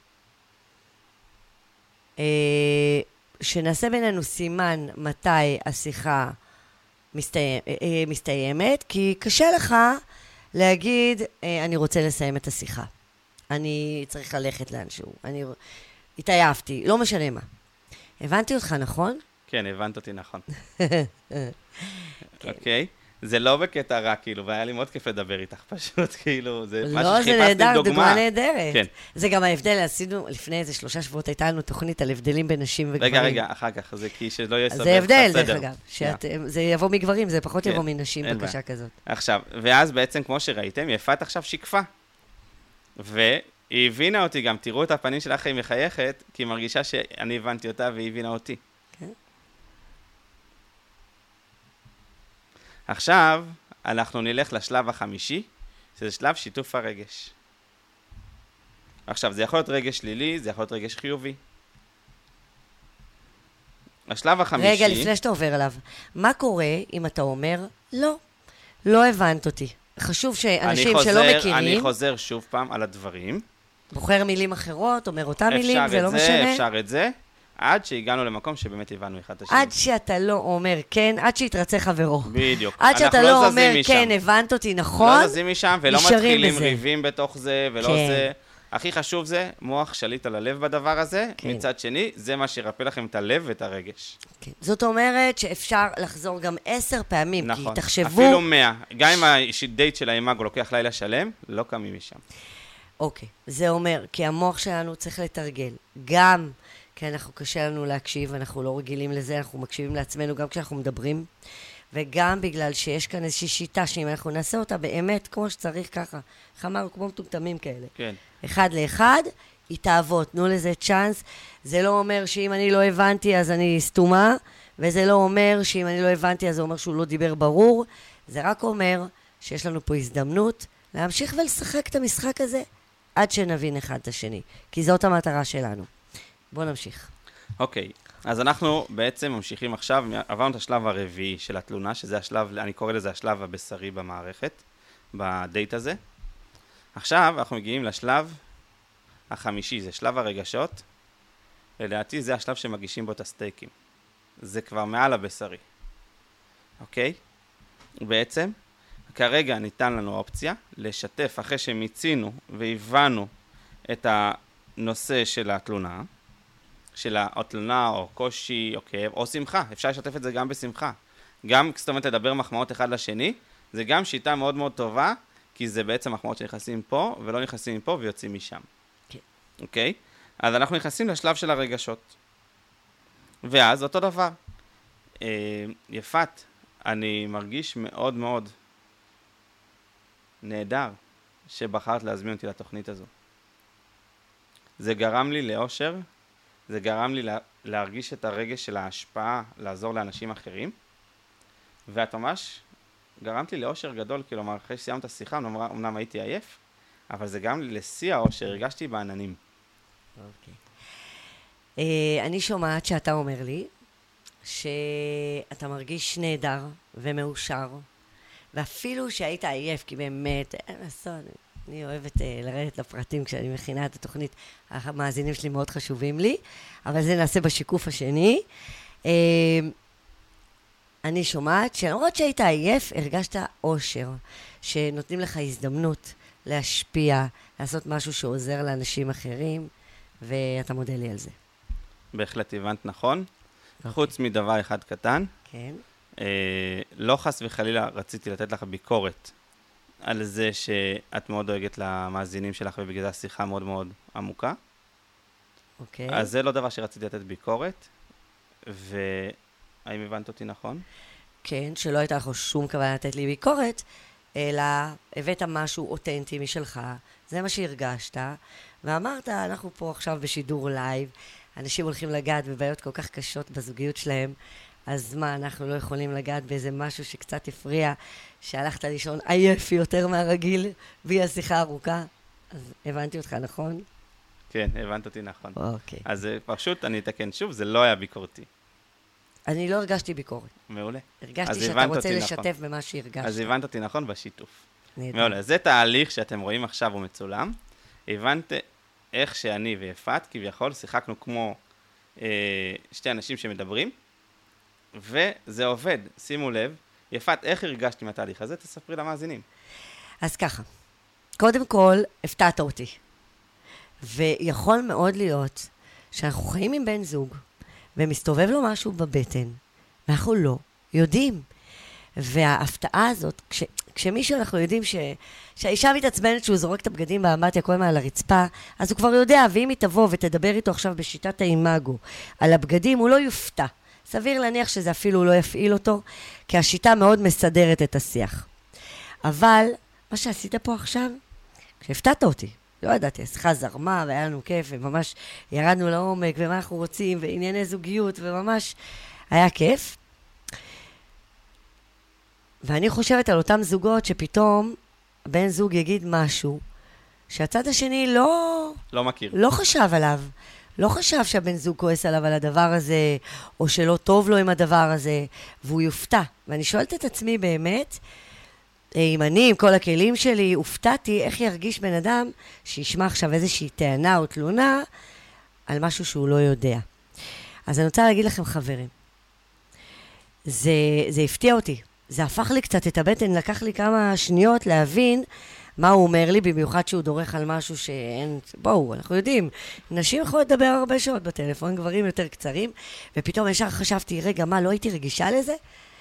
S3: אה, שנעשה בינינו סימן מתי השיחה מסתיים, אה, אה, מסתיימת, כי קשה לך להגיד, אה, אני רוצה לסיים את השיחה. אני צריך ללכת לאנשהו. אני התעייפתי, לא משנה מה. הבנתי אותך, נכון?
S4: כן, הבנת אותי נכון. אוקיי? זה לא בקטע רע, כאילו, והיה לי מאוד כיף לדבר איתך, פשוט, כאילו, זה משהו
S3: לא, זה
S4: שחיפשתי
S3: נהדר,
S4: דוגמה.
S3: דוגמה נהדרת.
S4: כן.
S3: זה גם ההבדל, עשינו לפני איזה שלושה שבועות, הייתה לנו תוכנית על הבדלים בין נשים וגברים.
S4: רגע, רגע, אחר כך, זה כי שלא יהיה
S3: אז
S4: סבב.
S3: זה הבדל,
S4: בסדר.
S3: דרך אגב.
S4: שנייה.
S3: שאת- זה יבוא מגברים, זה פחות
S4: כן,
S3: יבוא מנשים,
S4: אין
S3: בקשה
S4: בעיה.
S3: כזאת.
S4: עכשיו, ואז בעצם, כמו שראיתם, יפת עכשיו שיקפה. והיא הבינה אותי גם, תראו את הפנים שלך, היא מחייכת, כי היא מרגישה שאני הבנתי אותה והיא הבינה אותי.
S3: כן.
S4: עכשיו, אנחנו נלך לשלב החמישי, שזה שלב שיתוף הרגש. עכשיו, זה יכול להיות רגש שלילי, זה יכול להיות רגש חיובי. השלב החמישי...
S3: רגע, לפני שאתה עובר עליו, מה קורה אם אתה אומר, לא, לא הבנת אותי. חשוב שאנשים
S4: אני
S3: שלא
S4: חוזר, אני
S3: מכירים,
S4: חוזר שוב פעם על הדברים.
S3: בוחר מילים אחרות, אומר אותם מילים,
S4: אפשר
S3: זה
S4: את
S3: לא
S4: זה,
S3: משנה.
S4: אפשר את זה, עד שהגענו למקום שבאמת הבנו אחד את השני.
S3: עד שאתה לא אומר כן, עד שיתרצה חברו.
S4: בדיוק.
S3: עד שאתה
S4: אנחנו
S3: לא
S4: זזים
S3: אומר
S4: משם.
S3: כן, הבנת אותי נכון,
S4: לא זזים משם ולא
S3: נשארים
S4: מתחילים
S3: בזה.
S4: ריבים בתוך זה ולא
S3: כן.
S4: זה. הכי חשוב זה מוח שליט על הלב בדבר הזה.
S3: כן.
S4: מצד שני, זה מה שירפא לכם את הלב ואת הרגש.
S3: כן. זאת אומרת שאפשר לחזור גם עשר פעמים,
S4: נכון.
S3: כי תחשבו...
S4: אפילו מאה. גם אם הדייט של האימאגו לוקח לילה שלם, לא קמים משם.
S3: אוקיי, זה אומר, כי המוח שלנו צריך לתרגל, גם כי אנחנו קשה לנו להקשיב, אנחנו לא רגילים לזה, אנחנו מקשיבים לעצמנו גם כשאנחנו מדברים, וגם בגלל שיש כאן איזושהי שיטה שאם אנחנו נעשה אותה באמת כמו שצריך ככה, איך אמרנו, כמו מטומטמים כאלה.
S4: כן.
S3: אחד לאחד, היא תעבוד, תנו לזה צ'אנס. זה לא אומר שאם אני לא הבנתי אז אני סתומה, וזה לא אומר שאם אני לא הבנתי אז זה אומר שהוא לא דיבר ברור, זה רק אומר שיש לנו פה הזדמנות להמשיך ולשחק את המשחק הזה עד שנבין אחד את השני, כי זאת המטרה שלנו. בואו נמשיך.
S4: אוקיי, אז אנחנו בעצם ממשיכים עכשיו, עברנו את השלב הרביעי של התלונה, שזה השלב, אני קורא לזה השלב הבשרי במערכת, בדייט הזה. עכשיו אנחנו מגיעים לשלב החמישי, זה שלב הרגשות. לדעתי זה השלב שמגישים בו את הסטייקים. זה כבר מעל הבשרי. אוקיי? בעצם, כרגע ניתן לנו אופציה לשתף אחרי שמיצינו והבנו את הנושא של התלונה, של התלונה או קושי או כאב או שמחה. אפשר לשתף את זה גם בשמחה. גם, זאת אומרת, לדבר מחמאות אחד לשני, זה גם שיטה מאוד מאוד טובה, כי זה בעצם מחמאות שנכנסים פה ולא נכנסים מפה ויוצאים משם.
S3: כן.
S4: אוקיי? אז אנחנו נכנסים לשלב של הרגשות. ואז אותו דבר. אה, יפת, אני מרגיש מאוד מאוד נהדר שבחרת להזמין אותי לתוכנית הזו. זה גרם לי לאושר, זה גרם לי לה, להרגיש את הרגש של ההשפעה, לעזור לאנשים אחרים, ואת ממש גרמת לי לאושר גדול, כלומר, אחרי שסיימת את השיחה, אמנם הייתי עייף, אבל זה גרם לי לשיא האושר, הרגשתי בעננים.
S3: אוקיי. אה, אני שומעת שאתה אומר לי, שאתה מרגיש נהדר ומאושר, ואפילו שהיית עייף, כי באמת, אין לעשות, אני אוהבת uh, לרדת לפרטים כשאני מכינה את התוכנית, המאזינים שלי מאוד חשובים לי, אבל זה נעשה בשיקוף השני. Uh, אני שומעת שלמרות שהיית עייף, הרגשת אושר, שנותנים לך הזדמנות להשפיע, לעשות משהו שעוזר לאנשים אחרים, ואתה מודה לי על זה.
S4: בהחלט הבנת נכון. חוץ מדבר אחד קטן,
S3: כן.
S4: אה, לא חס וחלילה רציתי לתת לך ביקורת על זה שאת מאוד דואגת למאזינים שלך, ובגלל זה השיחה מאוד מאוד עמוקה.
S3: אוקיי.
S4: אז זה לא דבר שרציתי לתת ביקורת, והאם הבנת אותי נכון?
S3: כן, שלא הייתה לך שום כוונה לתת לי ביקורת, אלא הבאת משהו אותנטי משלך, זה מה שהרגשת, ואמרת, אנחנו פה עכשיו בשידור לייב, אנשים הולכים לגעת בבעיות כל כך קשות בזוגיות שלהם, אז מה, אנחנו לא יכולים לגעת באיזה משהו שקצת הפריע, שהלכת לישון עייף יותר מהרגיל, בלי השיחה ארוכה? אז הבנתי אותך, נכון?
S4: כן, הבנת אותי נכון.
S3: אוקיי.
S4: אז פשוט אני אתקן שוב, זה לא היה ביקורתי.
S3: אני לא הרגשתי ביקורת.
S4: מעולה.
S3: הרגשתי
S4: אז
S3: שאתה
S4: הבנת
S3: רוצה
S4: אותי
S3: לשתף
S4: נכון.
S3: במה שהרגשת.
S4: אז הבנת אותי נכון בשיתוף.
S3: נהדר.
S4: מעולה, זה תהליך שאתם רואים עכשיו הוא מצולם. הבנת איך שאני ויפת, כביכול, שיחקנו כמו אה, שתי אנשים שמדברים, וזה עובד, שימו לב. יפת, איך הרגשתי מהתהליך הזה? תספרי למאזינים.
S3: אז ככה, קודם כל, הפתעת אותי. ויכול מאוד להיות שאנחנו חיים עם בן זוג, ומסתובב לו משהו בבטן, ואנחנו לא יודעים. וההפתעה הזאת, כש, כשמישהו אנחנו יודעים ש, שהאישה מתעצבנת שהוא זורק את הבגדים באמבטיה כל הזמן על הרצפה, אז הוא כבר יודע, ואם היא תבוא ותדבר איתו עכשיו בשיטת האימאגו על הבגדים, הוא לא יופתע. סביר להניח שזה אפילו לא יפעיל אותו, כי השיטה מאוד מסדרת את השיח. אבל מה שעשית פה עכשיו, כשהפתעת אותי, לא ידעתי, השיחה זרמה והיה לנו כיף, וממש ירדנו לעומק, ומה אנחנו רוצים, וענייני זוגיות, וממש היה כיף. ואני חושבת על אותם זוגות שפתאום בן זוג יגיד משהו, שהצד השני לא...
S4: לא מכיר.
S3: לא חשב עליו. לא חשב שהבן זוג כועס עליו על הדבר הזה, או שלא טוב לו עם הדבר הזה, והוא יופתע. ואני שואלת את עצמי באמת, אם אני, עם כל הכלים שלי, הופתעתי איך ירגיש בן אדם שישמע עכשיו איזושהי טענה או תלונה על משהו שהוא לא יודע. אז אני רוצה להגיד לכם, חברים, זה, זה הפתיע אותי. זה הפך לי קצת את הבטן, לקח לי כמה שניות להבין מה הוא אומר לי, במיוחד שהוא דורך על משהו שאין... בואו, אנחנו יודעים, נשים יכולות לדבר הרבה שעות בטלפון, גברים יותר קצרים, ופתאום ישר חשבתי, רגע, מה, לא הייתי רגישה לזה?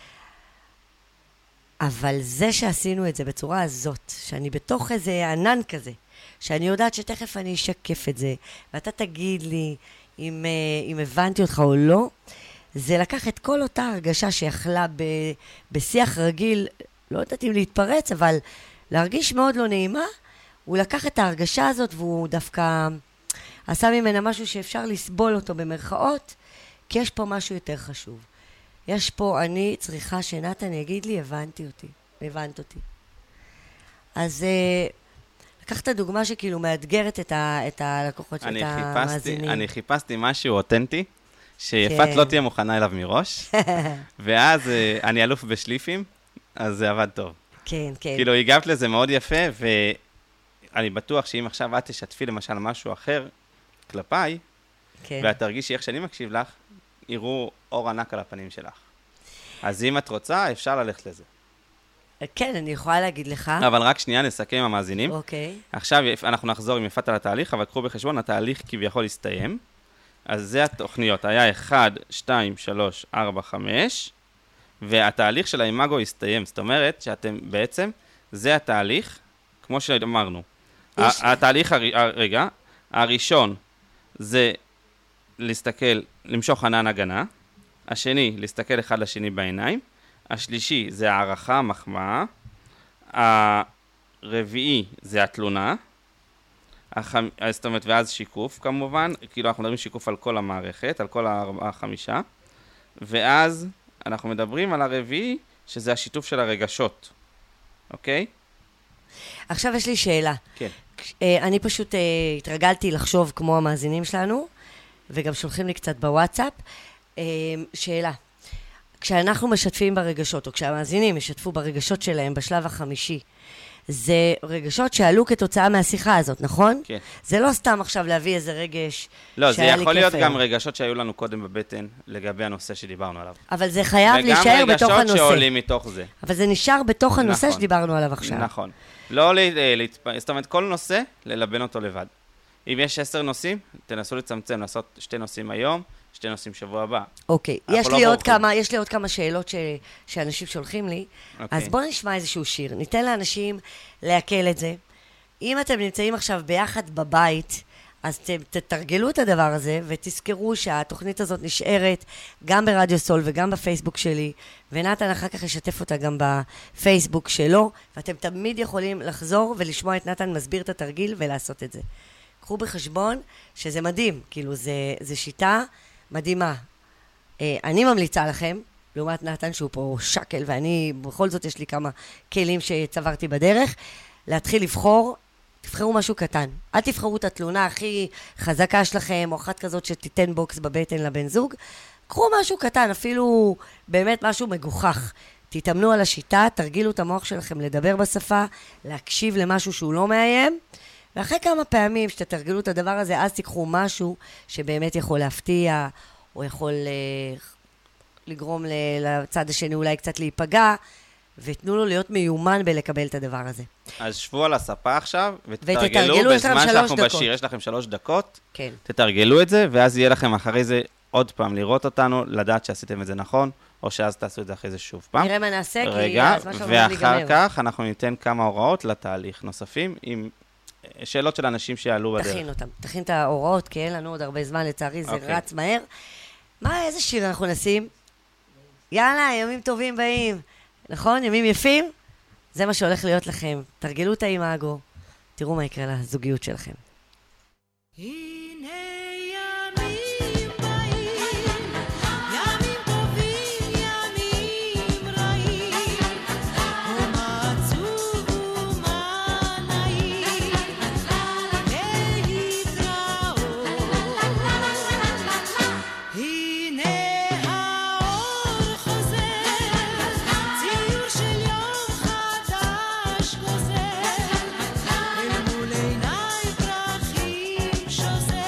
S3: אבל זה שעשינו את זה בצורה הזאת, שאני בתוך איזה ענן כזה, שאני יודעת שתכף אני אשקף את זה, ואתה תגיד לי אם, אם הבנתי אותך או לא, זה לקח את כל אותה הרגשה שיכלה ב, בשיח רגיל, לא יודעת אם להתפרץ, אבל להרגיש מאוד לא נעימה, הוא לקח את ההרגשה הזאת והוא דווקא עשה ממנה משהו שאפשר לסבול אותו במרכאות, כי יש פה משהו יותר חשוב. יש פה, אני צריכה שנתן יגיד לי, הבנתי אותי, הבנת אותי. אז לקחת דוגמה שכאילו מאתגרת את, ה, את הלקוחות, את המאזינים.
S4: אני חיפשתי משהו אותנטי, שיפת
S3: כן.
S4: לא תהיה מוכנה אליו מראש, ואז אני אלוף בשליפים, אז זה עבד טוב.
S3: כן, כן.
S4: כאילו, הגבת לזה מאוד יפה, ואני בטוח שאם עכשיו את תשתפי למשל משהו אחר כלפיי,
S3: כן.
S4: ואת תרגישי איך שאני מקשיב לך, יראו אור ענק על הפנים שלך. אז אם את רוצה, אפשר ללכת לזה.
S3: כן, אני יכולה להגיד לך.
S4: אבל רק שנייה נסכם עם המאזינים.
S3: אוקיי.
S4: עכשיו אנחנו נחזור עם יפת על התהליך, אבל קחו בחשבון, התהליך כביכול הסתיים. אז זה התוכניות, היה אחד, שתיים, שלוש, ארבע, חמש, והתהליך של האימאגו הסתיים. זאת אומרת שאתם בעצם, זה התהליך, כמו שאמרנו. התהליך, רגע, הראשון זה להסתכל, למשוך ענן הגנה, השני, להסתכל אחד לשני בעיניים. השלישי, זה הערכה, מחמאה. הרביעי, זה התלונה. החמ... זאת אומרת, ואז שיקוף כמובן. כאילו, אנחנו מדברים שיקוף על כל המערכת, על כל הארבעה, החמישה. ואז אנחנו מדברים על הרביעי, שזה השיתוף של הרגשות. אוקיי?
S3: עכשיו יש לי שאלה.
S4: כן.
S3: אני פשוט התרגלתי לחשוב כמו המאזינים שלנו, וגם שולחים לי קצת בוואטסאפ. שאלה, כשאנחנו משתפים ברגשות, או כשהמאזינים משתפו ברגשות שלהם בשלב החמישי, זה רגשות שעלו כתוצאה מהשיחה הזאת, נכון?
S4: כן.
S3: זה לא סתם עכשיו להביא איזה רגש
S4: לא, זה יכול להיות
S3: כיף
S4: גם
S3: היום.
S4: רגשות שהיו לנו קודם בבטן, לגבי הנושא שדיברנו עליו.
S3: אבל זה חייב להישאר בתוך
S4: וגם
S3: הנושא.
S4: רגשות שעולים מתוך זה.
S3: אבל זה נשאר בתוך הנושא
S4: נכון.
S3: שדיברנו עליו עכשיו.
S4: נכון. לא להתפ... זאת אומרת, כל נושא, ללבן אותו לבד. אם יש עשר נושאים, תנסו לצמצם, לעשות שתי נושאים היום, שתי נושאים שבוע הבא.
S3: אוקיי,
S4: אנחנו
S3: יש
S4: לא
S3: לי עוד
S4: בורחים.
S3: כמה, יש לי עוד כמה שאלות ש, שאנשים שולחים לי,
S4: אוקיי.
S3: אז בואו נשמע איזשהו שיר, ניתן לאנשים להקל את זה. אם אתם נמצאים עכשיו ביחד בבית, אז ת, תתרגלו את הדבר הזה, ותזכרו שהתוכנית הזאת נשארת גם ברדיו סול וגם בפייסבוק שלי, ונתן אחר כך ישתף אותה גם בפייסבוק שלו, ואתם תמיד יכולים לחזור ולשמוע את נתן מסביר את התרגיל ולעשות את זה. קחו בחשבון שזה מדהים, כאילו זה, זה שיטה מדהימה. אה, אני ממליצה לכם, לעומת נתן שהוא פה שקל, ואני בכל זאת יש לי כמה כלים שצברתי בדרך, להתחיל לבחור, תבחרו משהו קטן. אל תבחרו את התלונה הכי חזקה שלכם, או אחת כזאת שתיתן בוקס בבטן לבן זוג. קחו משהו קטן, אפילו באמת משהו מגוחך. תתאמנו על השיטה, תרגילו את המוח שלכם לדבר בשפה, להקשיב למשהו שהוא לא מאיים, ואחרי כמה פעמים שתתרגלו את הדבר הזה, אז תיקחו משהו שבאמת יכול להפתיע, או יכול אה, לגרום ל- לצד השני אולי קצת להיפגע, ותנו לו להיות מיומן בלקבל את הדבר הזה.
S4: אז שבו על הספה עכשיו, ותתרגלו
S3: ותתרגלו, יש לכם
S4: בזמן
S3: שלוש
S4: שאנחנו
S3: דקות.
S4: בשיר, יש לכם שלוש דקות,
S3: כן.
S4: תתרגלו את זה, ואז יהיה לכם אחרי זה עוד פעם לראות אותנו, לדעת שעשיתם את זה נכון, או שאז תעשו את זה אחרי זה שוב פעם.
S3: נראה מה נעשה, כי
S4: רגע,
S3: הזמן שלנו לא
S4: ואחר
S3: להיגמר.
S4: כך אנחנו ניתן כמה הוראות לתהליך נוספים, עם שאלות של אנשים שיעלו בדרך.
S3: תכין אותם, תכין את ההוראות, כי אין לנו עוד הרבה זמן, לצערי זה
S4: אוקיי.
S3: רץ מהר. מה, איזה שיר אנחנו נשים? יאללה, ימים טובים באים. נכון? ימים יפים? זה מה שהולך להיות לכם. תרגלו את האימאגו, תראו מה יקרה לזוגיות שלכם.
S2: הנה ימים באים, ימים טובים, ימים רעים, ומה עצוב ומה נעים, להתראות. הנה האור חוזר, ציור של יום חדש גוזר, אל מול עיניי פרחים שוזר.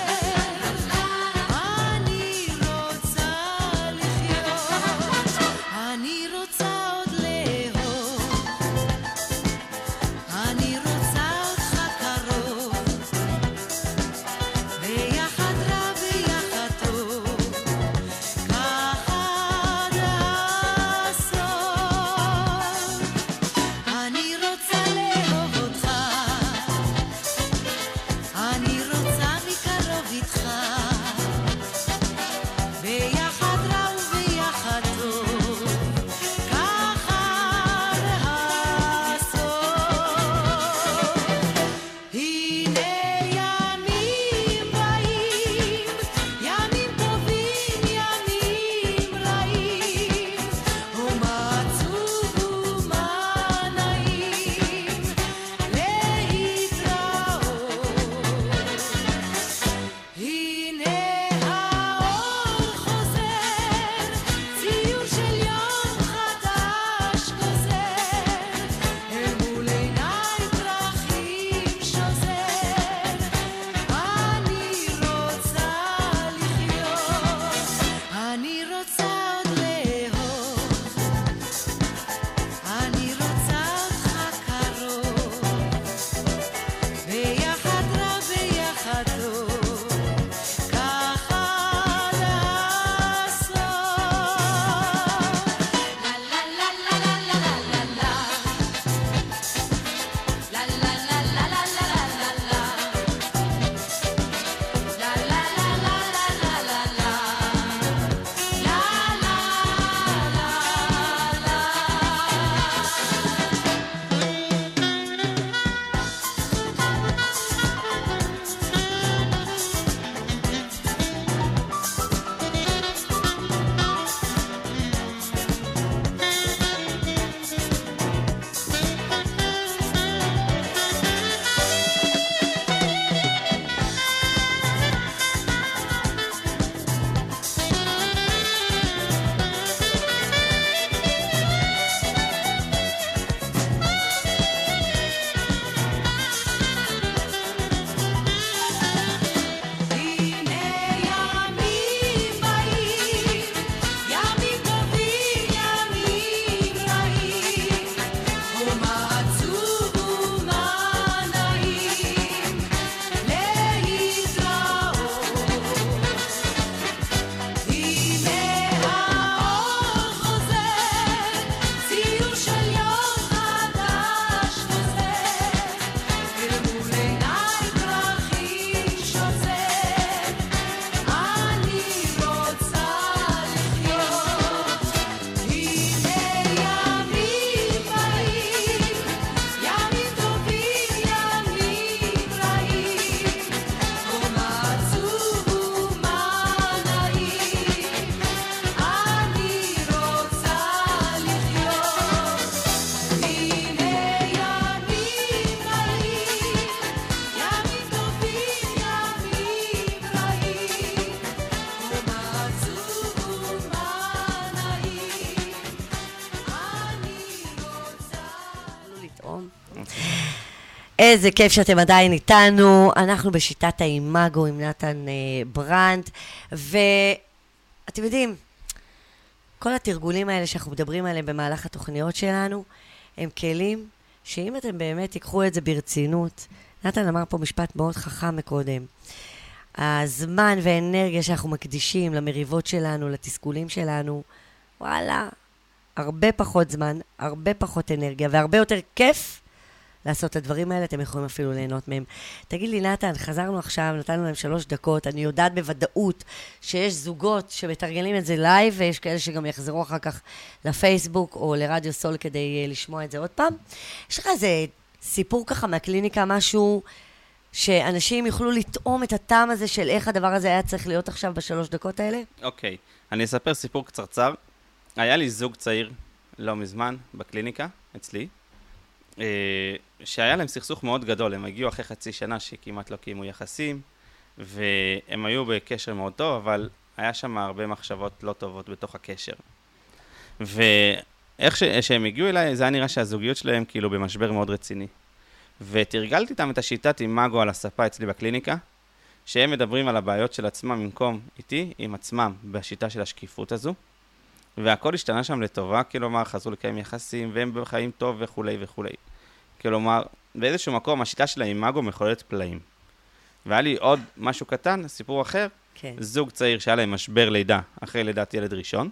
S3: איזה כיף שאתם עדיין איתנו. אנחנו בשיטת האימאגו עם נתן אה, ברנד, ואתם יודעים, כל התרגולים האלה שאנחנו מדברים עליהם במהלך התוכניות שלנו, הם כלים שאם אתם באמת תיקחו את זה ברצינות, נתן אמר פה משפט מאוד חכם מקודם, הזמן והאנרגיה שאנחנו מקדישים למריבות שלנו, לתסכולים שלנו, וואלה, הרבה פחות זמן, הרבה פחות אנרגיה, והרבה יותר כיף לעשות את הדברים האלה, אתם יכולים אפילו ליהנות מהם. תגיד לי, נתן, חזרנו עכשיו, נתנו להם שלוש דקות, אני יודעת בוודאות שיש זוגות שמתרגלים את זה לייב, ויש כאלה שגם יחזרו אחר כך לפייסבוק או לרדיו סול כדי uh, לשמוע את זה עוד פעם. יש לך איזה סיפור ככה מהקליניקה, משהו שאנשים יוכלו לטעום את הטעם הזה של איך הדבר הזה היה צריך להיות עכשיו בשלוש דקות האלה?
S4: אוקיי, אני אספר סיפור קצרצר. היה לי זוג צעיר לא מזמן בקליניקה, אצלי, שהיה להם סכסוך מאוד גדול. הם הגיעו אחרי חצי שנה שכמעט לא קיימו יחסים, והם היו בקשר מאוד טוב, אבל היה שם הרבה מחשבות לא טובות בתוך הקשר. ואיך ש... שהם הגיעו אליי, זה היה נראה שהזוגיות שלהם כאילו במשבר מאוד רציני. ותרגלתי איתם את השיטת אימאגו על הספה אצלי בקליניקה, שהם מדברים על הבעיות של עצמם במקום איתי, עם עצמם, בשיטה של השקיפות הזו. והכל השתנה שם לטובה, כלומר, חזרו לקיים יחסים, והם בחיים טוב וכו' וכו'. כלומר, באיזשהו מקום, השיטה של האימאגו מחוללת פלאים. והיה לי עוד משהו קטן, סיפור אחר,
S3: כן.
S4: זוג צעיר שהיה להם משבר לידה, אחרי לידת ילד ראשון,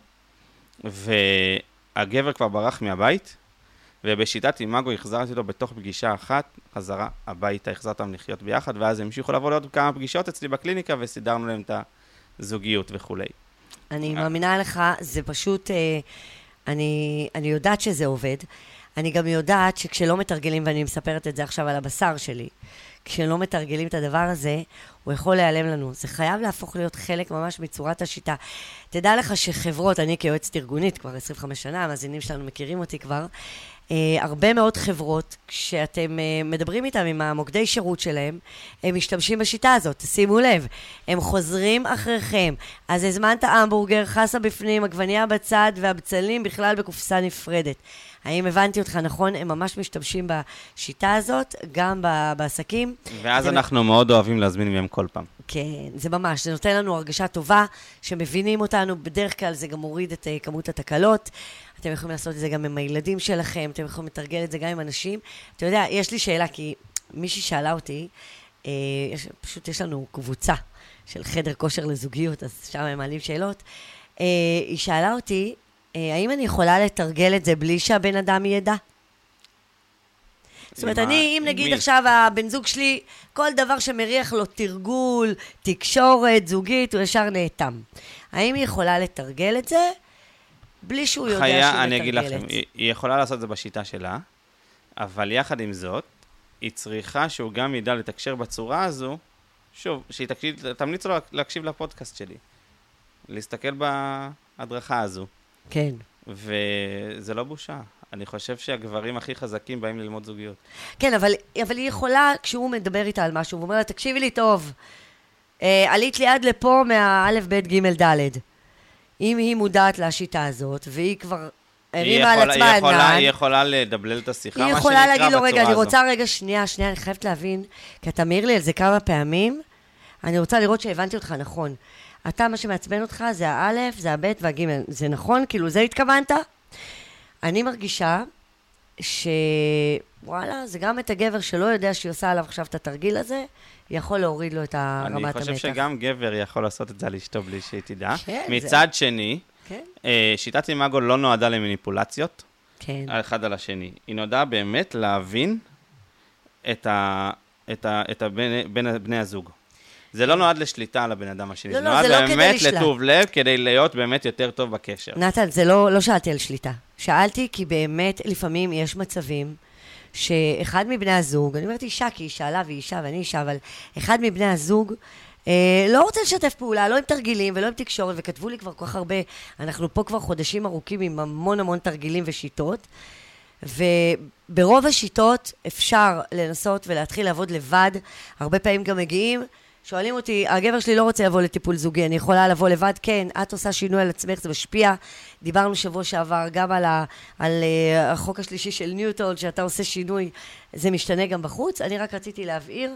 S4: והגבר כבר ברח מהבית, ובשיטת אימאגו החזרתי אותו בתוך פגישה אחת, חזרה הביתה, החזרתם לחיות ביחד, ואז הם המשיכו לעבור לעוד כמה פגישות אצלי בקליניקה, וסידרנו להם את הזוגיות וכו'.
S3: אני מאמינה לך, זה פשוט, אה, אני, אני יודעת שזה עובד. אני גם יודעת שכשלא מתרגלים, ואני מספרת את זה עכשיו על הבשר שלי, כשלא מתרגלים את הדבר הזה, הוא יכול להיעלם לנו. זה חייב להפוך להיות חלק ממש מצורת השיטה. תדע לך שחברות, אני כיועצת ארגונית, כבר עשרים וחמש שנה, המאזינים שלנו מכירים אותי כבר, Uh, הרבה מאוד חברות, כשאתם uh, מדברים איתם עם המוקדי שירות שלהם, הם משתמשים בשיטה הזאת, שימו לב, הם חוזרים אחריכם, אז הזמנת המבורגר, חסה בפנים, עגבנייה בצד והבצלים בכלל בקופסה נפרדת. האם הבנתי אותך נכון? הם ממש משתמשים בשיטה הזאת, גם בעסקים.
S4: ואז
S3: אתם...
S4: אנחנו מאוד אוהבים להזמין מהם כל פעם.
S3: כן, זה ממש, זה נותן לנו הרגשה טובה, שמבינים אותנו, בדרך כלל זה גם מוריד את uh, כמות התקלות, אתם יכולים לעשות את זה גם עם הילדים שלכם, אתם יכולים לתרגל את זה גם עם אנשים. אתה יודע, יש לי שאלה, כי מישהי שאלה אותי, אה, יש, פשוט יש לנו קבוצה של חדר כושר לזוגיות, אז שם הם מעלים שאלות. אה, היא שאלה אותי, אה, האם אני יכולה לתרגל את זה בלי שהבן אדם ידע? זאת אומרת, אני, אם נגיד עכשיו הבן זוג שלי, כל דבר שמריח לו תרגול, תקשורת, זוגית, הוא ישר נאטם. האם היא יכולה לתרגל את זה? בלי שהוא יודע שהיא מתרגלת.
S4: אני אגיד לכם, היא, היא יכולה לעשות את זה בשיטה שלה, אבל יחד עם זאת, היא צריכה שהוא גם ידע לתקשר בצורה הזו, שוב, שהיא תקשיב, תמליץ לו להקשיב לפודקאסט שלי, להסתכל בהדרכה הזו.
S3: כן.
S4: וזה לא בושה. אני חושב שהגברים הכי חזקים באים ללמוד זוגיות.
S3: כן, אבל, אבל היא יכולה, כשהוא מדבר איתה על משהו, הוא אומר לה, תקשיבי לי טוב, אה, עלית לי עד לפה מהאלף בית ג' ד'. אם היא מודעת לשיטה הזאת, והיא כבר הרימה על עצמה עיניים,
S4: היא יכולה לדבלל את השיחה,
S3: היא יכולה להגיד לו, רגע, אני רוצה רגע שנייה, שנייה, אני חייבת להבין, כי אתה מעיר לי על זה כמה פעמים, אני רוצה לראות שהבנתי אותך נכון. אתה, מה שמעצבן אותך, זה האלף, זה הבית והגימל. זה נכון? כאילו, זה התכוונת? אני מרגישה שוואלה, זה גם את הגבר שלא יודע שהיא עושה עליו עכשיו את התרגיל הזה, יכול להוריד לו את הרמת המתח.
S4: אני חושב שגם גבר יכול לעשות את זה על אשתו בלי שהיא תדע.
S3: כן,
S4: מצד
S3: זה...
S4: שני,
S3: כן.
S4: שיטת אימאגו לא נועדה למניפולציות,
S3: כן.
S4: אחד על השני. היא נועדה באמת להבין את, ה... את, ה... את הבן... בין בני הזוג. זה לא נועד לשליטה על הבן אדם השני.
S3: לא, לא, זה לא כדי לשלט.
S4: זה נועד באמת לטוב לב, כדי להיות באמת יותר טוב בקשר.
S3: נתן, זה לא, לא שאלתי על שליטה. שאלתי כי באמת לפעמים יש מצבים שאחד מבני הזוג, אני אומרת אישה כי היא שאלה והיא אישה ואני אישה, אבל אחד מבני הזוג אה, לא רוצה לשתף פעולה, לא עם תרגילים ולא עם תקשורת, וכתבו לי כבר כל כך הרבה, אנחנו פה כבר חודשים ארוכים עם המון המון תרגילים ושיטות, וברוב השיטות אפשר לנסות ולהתחיל לעבוד לבד, הרבה פעמים גם מגיעים שואלים אותי, הגבר שלי לא רוצה לבוא לטיפול זוגי, אני יכולה לבוא לבד? כן, את עושה שינוי על עצמך, זה משפיע. דיברנו שבוע שעבר גם על, ה, על uh, החוק השלישי של ניוטון, שאתה עושה שינוי, זה משתנה גם בחוץ. אני רק רציתי להבהיר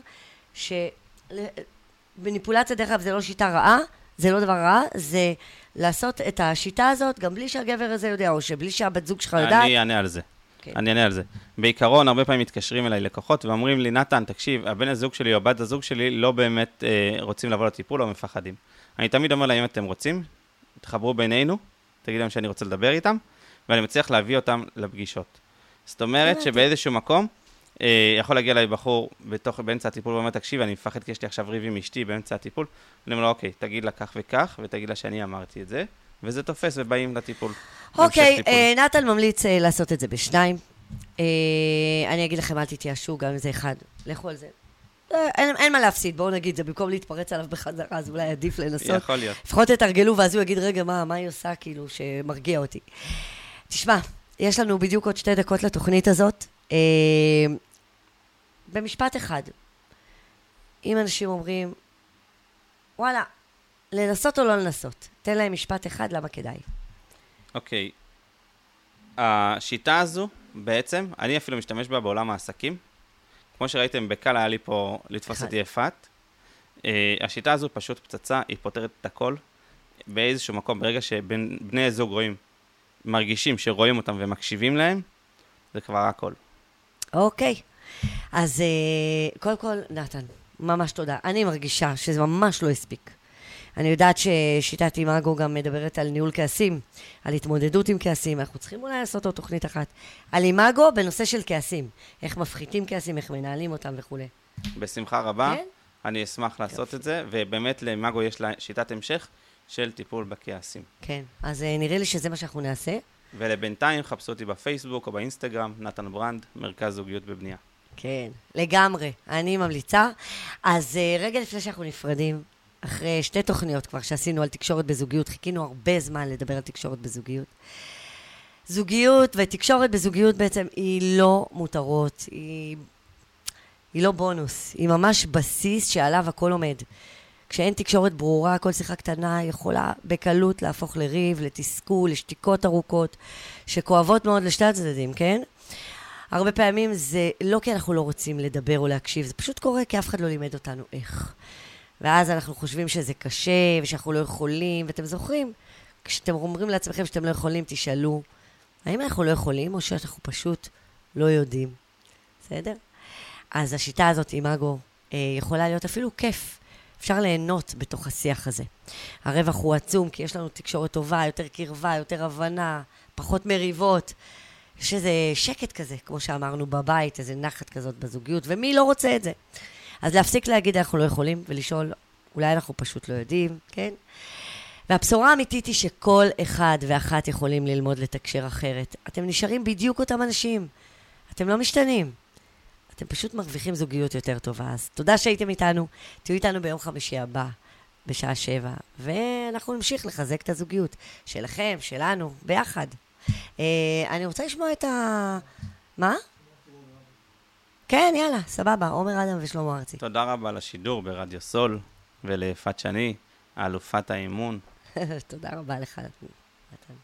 S3: שמניפולציה דרך אגב זה לא שיטה רעה, זה לא דבר רע, זה לעשות את השיטה הזאת גם בלי שהגבר הזה יודע, או שבלי שהבת זוג שלך יודעת.
S4: אני אענה על זה.
S3: כן.
S4: אני אענה על זה. בעיקרון, הרבה פעמים מתקשרים אליי לקוחות ואומרים לי, נתן, תקשיב, הבן הזוג שלי או הבת הזוג שלי לא באמת אה, רוצים לבוא לטיפול או מפחדים. אני תמיד אומר להם, אם אתם רוצים, תחברו בינינו, תגיד להם שאני רוצה לדבר איתם, ואני מצליח להביא אותם לפגישות. זאת אומרת שבאיזשהו מקום, אה, יכול להגיע אליי בחור בתוך, באמצע הטיפול, ואומר, תקשיב, אני מפחד כי יש לי עכשיו ריב עם אשתי באמצע הטיפול. אני אומר לו, אוקיי, תגיד לה כך וכך, ותגיד לה שאני אמרתי את זה, וזה תופס ובאים לטיפול.
S3: אוקיי, אה, נתן ממליץ אה, לעשות את זה בשניים. אה, אני אגיד לכם, אל תתייאשו, גם אם זה אחד. לכו על זה. אה, אין, אין מה להפסיד, בואו נגיד, זה במקום להתפרץ עליו בחזרה, אז אולי עדיף לנסות.
S4: יכול להיות.
S3: לפחות תתרגלו, ואז הוא יגיד, רגע, מה, מה היא עושה, כאילו, שמרגיע אותי. תשמע, יש לנו בדיוק עוד שתי דקות לתוכנית הזאת. אה, במשפט אחד, אם אנשים אומרים, וואלה, לנסות או לא לנסות? תן להם משפט אחד, למה כדאי?
S4: אוקיי. השיטה הזו, בעצם, אני אפילו משתמש בה בעולם העסקים. כמו שראיתם, בקל היה לי פה לתפוס
S3: אחד.
S4: אותי יפת. Uh, השיטה הזו פשוט פצצה, היא פותרת את הכל. באיזשהו מקום, ברגע שבני זוג רואים, מרגישים שרואים אותם ומקשיבים להם, זה כבר הכל.
S3: אוקיי. אז uh, קודם כל, נתן, ממש תודה. אני מרגישה שזה ממש לא הספיק. אני יודעת ששיטת אימאגו גם מדברת על ניהול כעסים, על התמודדות עם כעסים. אנחנו צריכים אולי לעשות עוד תוכנית אחת. על אימאגו בנושא של כעסים. איך מפחיתים כעסים, איך מנהלים אותם וכו'.
S4: בשמחה רבה.
S3: כן?
S4: אני אשמח לעשות את זה, ובאמת לאימאגו יש לה שיטת המשך של טיפול בכעסים.
S3: כן. אז uh, נראה לי שזה מה שאנחנו נעשה.
S4: ולבינתיים חפשו אותי בפייסבוק או באינסטגרם, נתן ברנד, מרכז זוגיות בבנייה.
S3: כן, לגמרי. אני ממליצה. אז uh, רגע לפני שאנחנו נפרדים, אחרי שתי תוכניות כבר שעשינו על תקשורת בזוגיות, חיכינו הרבה זמן לדבר על תקשורת בזוגיות. זוגיות ותקשורת בזוגיות בעצם היא לא מותרות, היא, היא לא בונוס, היא ממש בסיס שעליו הכל עומד. כשאין תקשורת ברורה, כל שיחה קטנה יכולה בקלות להפוך לריב, לתסכול, לשתיקות ארוכות, שכואבות מאוד לשתי הצדדים, כן? הרבה פעמים זה לא כי אנחנו לא רוצים לדבר או להקשיב, זה פשוט קורה כי אף אחד לא לימד אותנו איך. ואז אנחנו חושבים שזה קשה, ושאנחנו לא יכולים, ואתם זוכרים, כשאתם אומרים לעצמכם שאתם לא יכולים, תשאלו, האם אנחנו לא יכולים, או שאנחנו פשוט לא יודעים? בסדר? אז השיטה הזאת, אימאגו, אה, יכולה להיות אפילו כיף. אפשר ליהנות בתוך השיח הזה. הרווח הוא עצום, כי יש לנו תקשורת טובה, יותר קרבה, יותר הבנה, פחות מריבות. יש איזה שקט כזה, כמו שאמרנו בבית, איזה נחת כזאת בזוגיות, ומי לא רוצה את זה? אז להפסיק להגיד אנחנו לא יכולים, ולשאול, אולי אנחנו פשוט לא יודעים, כן? והבשורה האמיתית היא שכל אחד ואחת יכולים ללמוד לתקשר אחרת. אתם נשארים בדיוק אותם אנשים. אתם לא משתנים. אתם פשוט מרוויחים זוגיות יותר טובה. אז תודה שהייתם איתנו. תהיו איתנו ביום חמישי הבא, בשעה שבע, ואנחנו נמשיך לחזק את הזוגיות שלכם, שלנו, ביחד. אה, אני רוצה לשמוע את ה... מה? כן, יאללה, סבבה, עומר אדם ושלמה ארצי.
S4: תודה רבה לשידור ברדיו סול, וליפת שני, האלופת האימון.
S3: תודה רבה לך, נתן.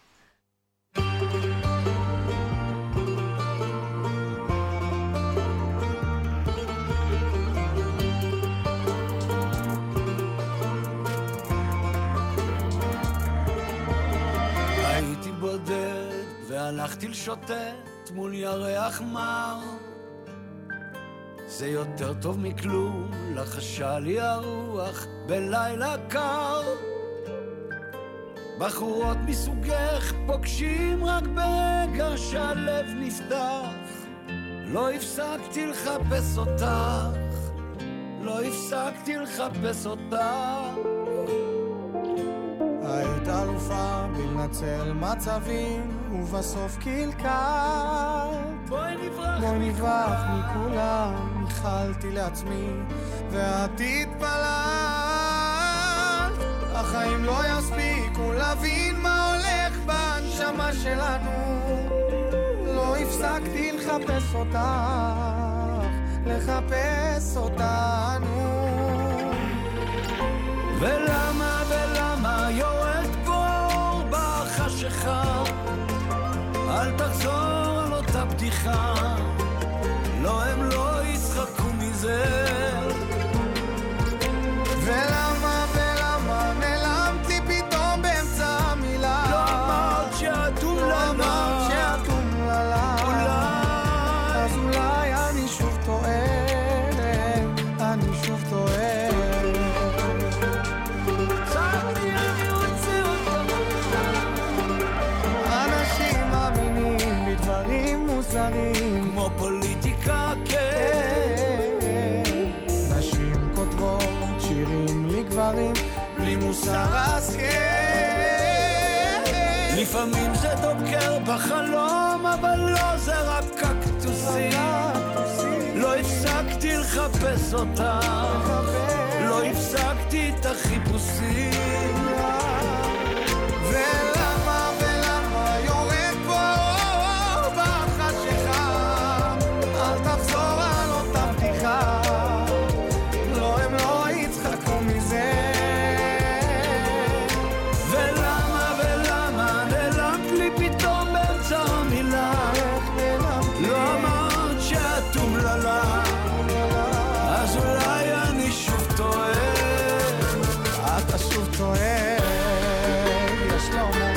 S5: הייתי בודד והלכתי לשוטט מול ירח מר, זה יותר טוב מכלום, לחשה לי הרוח בלילה קר. בחורות מסוגך פוגשים רק ברגע שהלב נפתח, לא הפסקתי לחפש אותך, לא הפסקתי לחפש אותך.
S6: היית אלופה בלנצל מצבים ובסוף קלקלת.
S5: בואי נברח,
S6: בואי נברח מכולם, ייחלתי לעצמי ואת התפללת. החיים לא יספיקו להבין מה הולך בנשמה שלנו, לא הפסקתי לחפש אותך, לחפש אותנו.
S5: ולמה ולמה יורד בור בחשיכה, אל תחזור על אותה בדיחה, לא הם לא יצחקו מזה.
S6: ולמה ולמה נעלמת לי פתאום באמצע המילה,
S5: לא אמרת שאת אומללה,
S6: לא אמרת שאת אומללה,
S5: אולי
S6: אז אולי אני שוב טועה, אני שוב טועה.
S5: צעקתי אני רוצה אותך.
S6: אנשים מאמינים בדברים מוזרים
S5: כמו פוליטיקה, כן,
S6: נשים כותבות שירים לגברים בלי מוסר השכל.
S5: לפעמים זה דוקר בחלום, אבל לא, זה רק קקטוסים. לא הפסקתי לחפש אותה, לא הפסקתי את החיפושים.
S6: ולמה ולמה יורד פה בחשיכה, אל תחזור על אותה בדיחה, לא הם לא יצחקו מזה.
S5: ולמה ולמה נעלמת לי פתאום באמצע המילה, לא אמרת שאת אומללה, אז אולי אני שוב טועה.
S6: אתה שוב טועה, יש לו אומר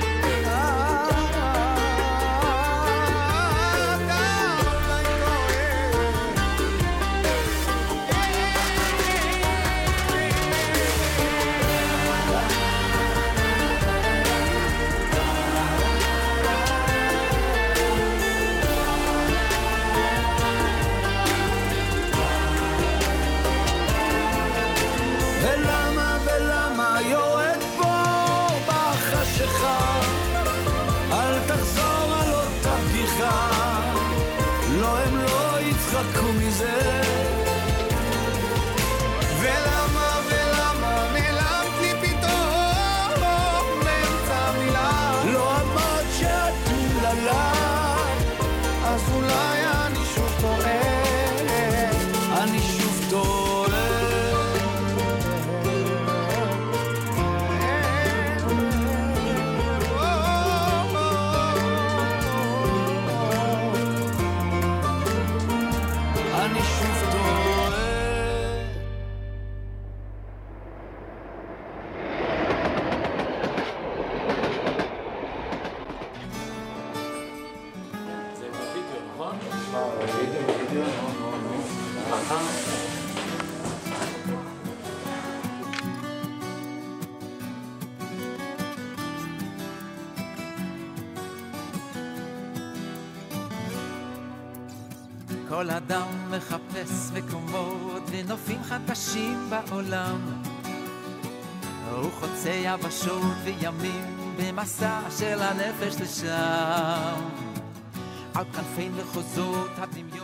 S5: ולמה ולמה יורד בור בחשיכה, אל תחזור על אותה בדיחה, לא הם לא יצחקו מזה.
S6: ולמה ולמה נעלמת לי פתאום באמצע המילה,
S5: לא אמרת שאת אומללה,
S6: אז אולי אני שוב טועה,
S5: אני שוב טועה. אני שוב טועה.
S7: כל אדם מחפש מקומות ונופים חדשים בעולם, הוא חוצה יבשות וימים במסע של הנפש לשם, על כנפי מחוזות הדמיון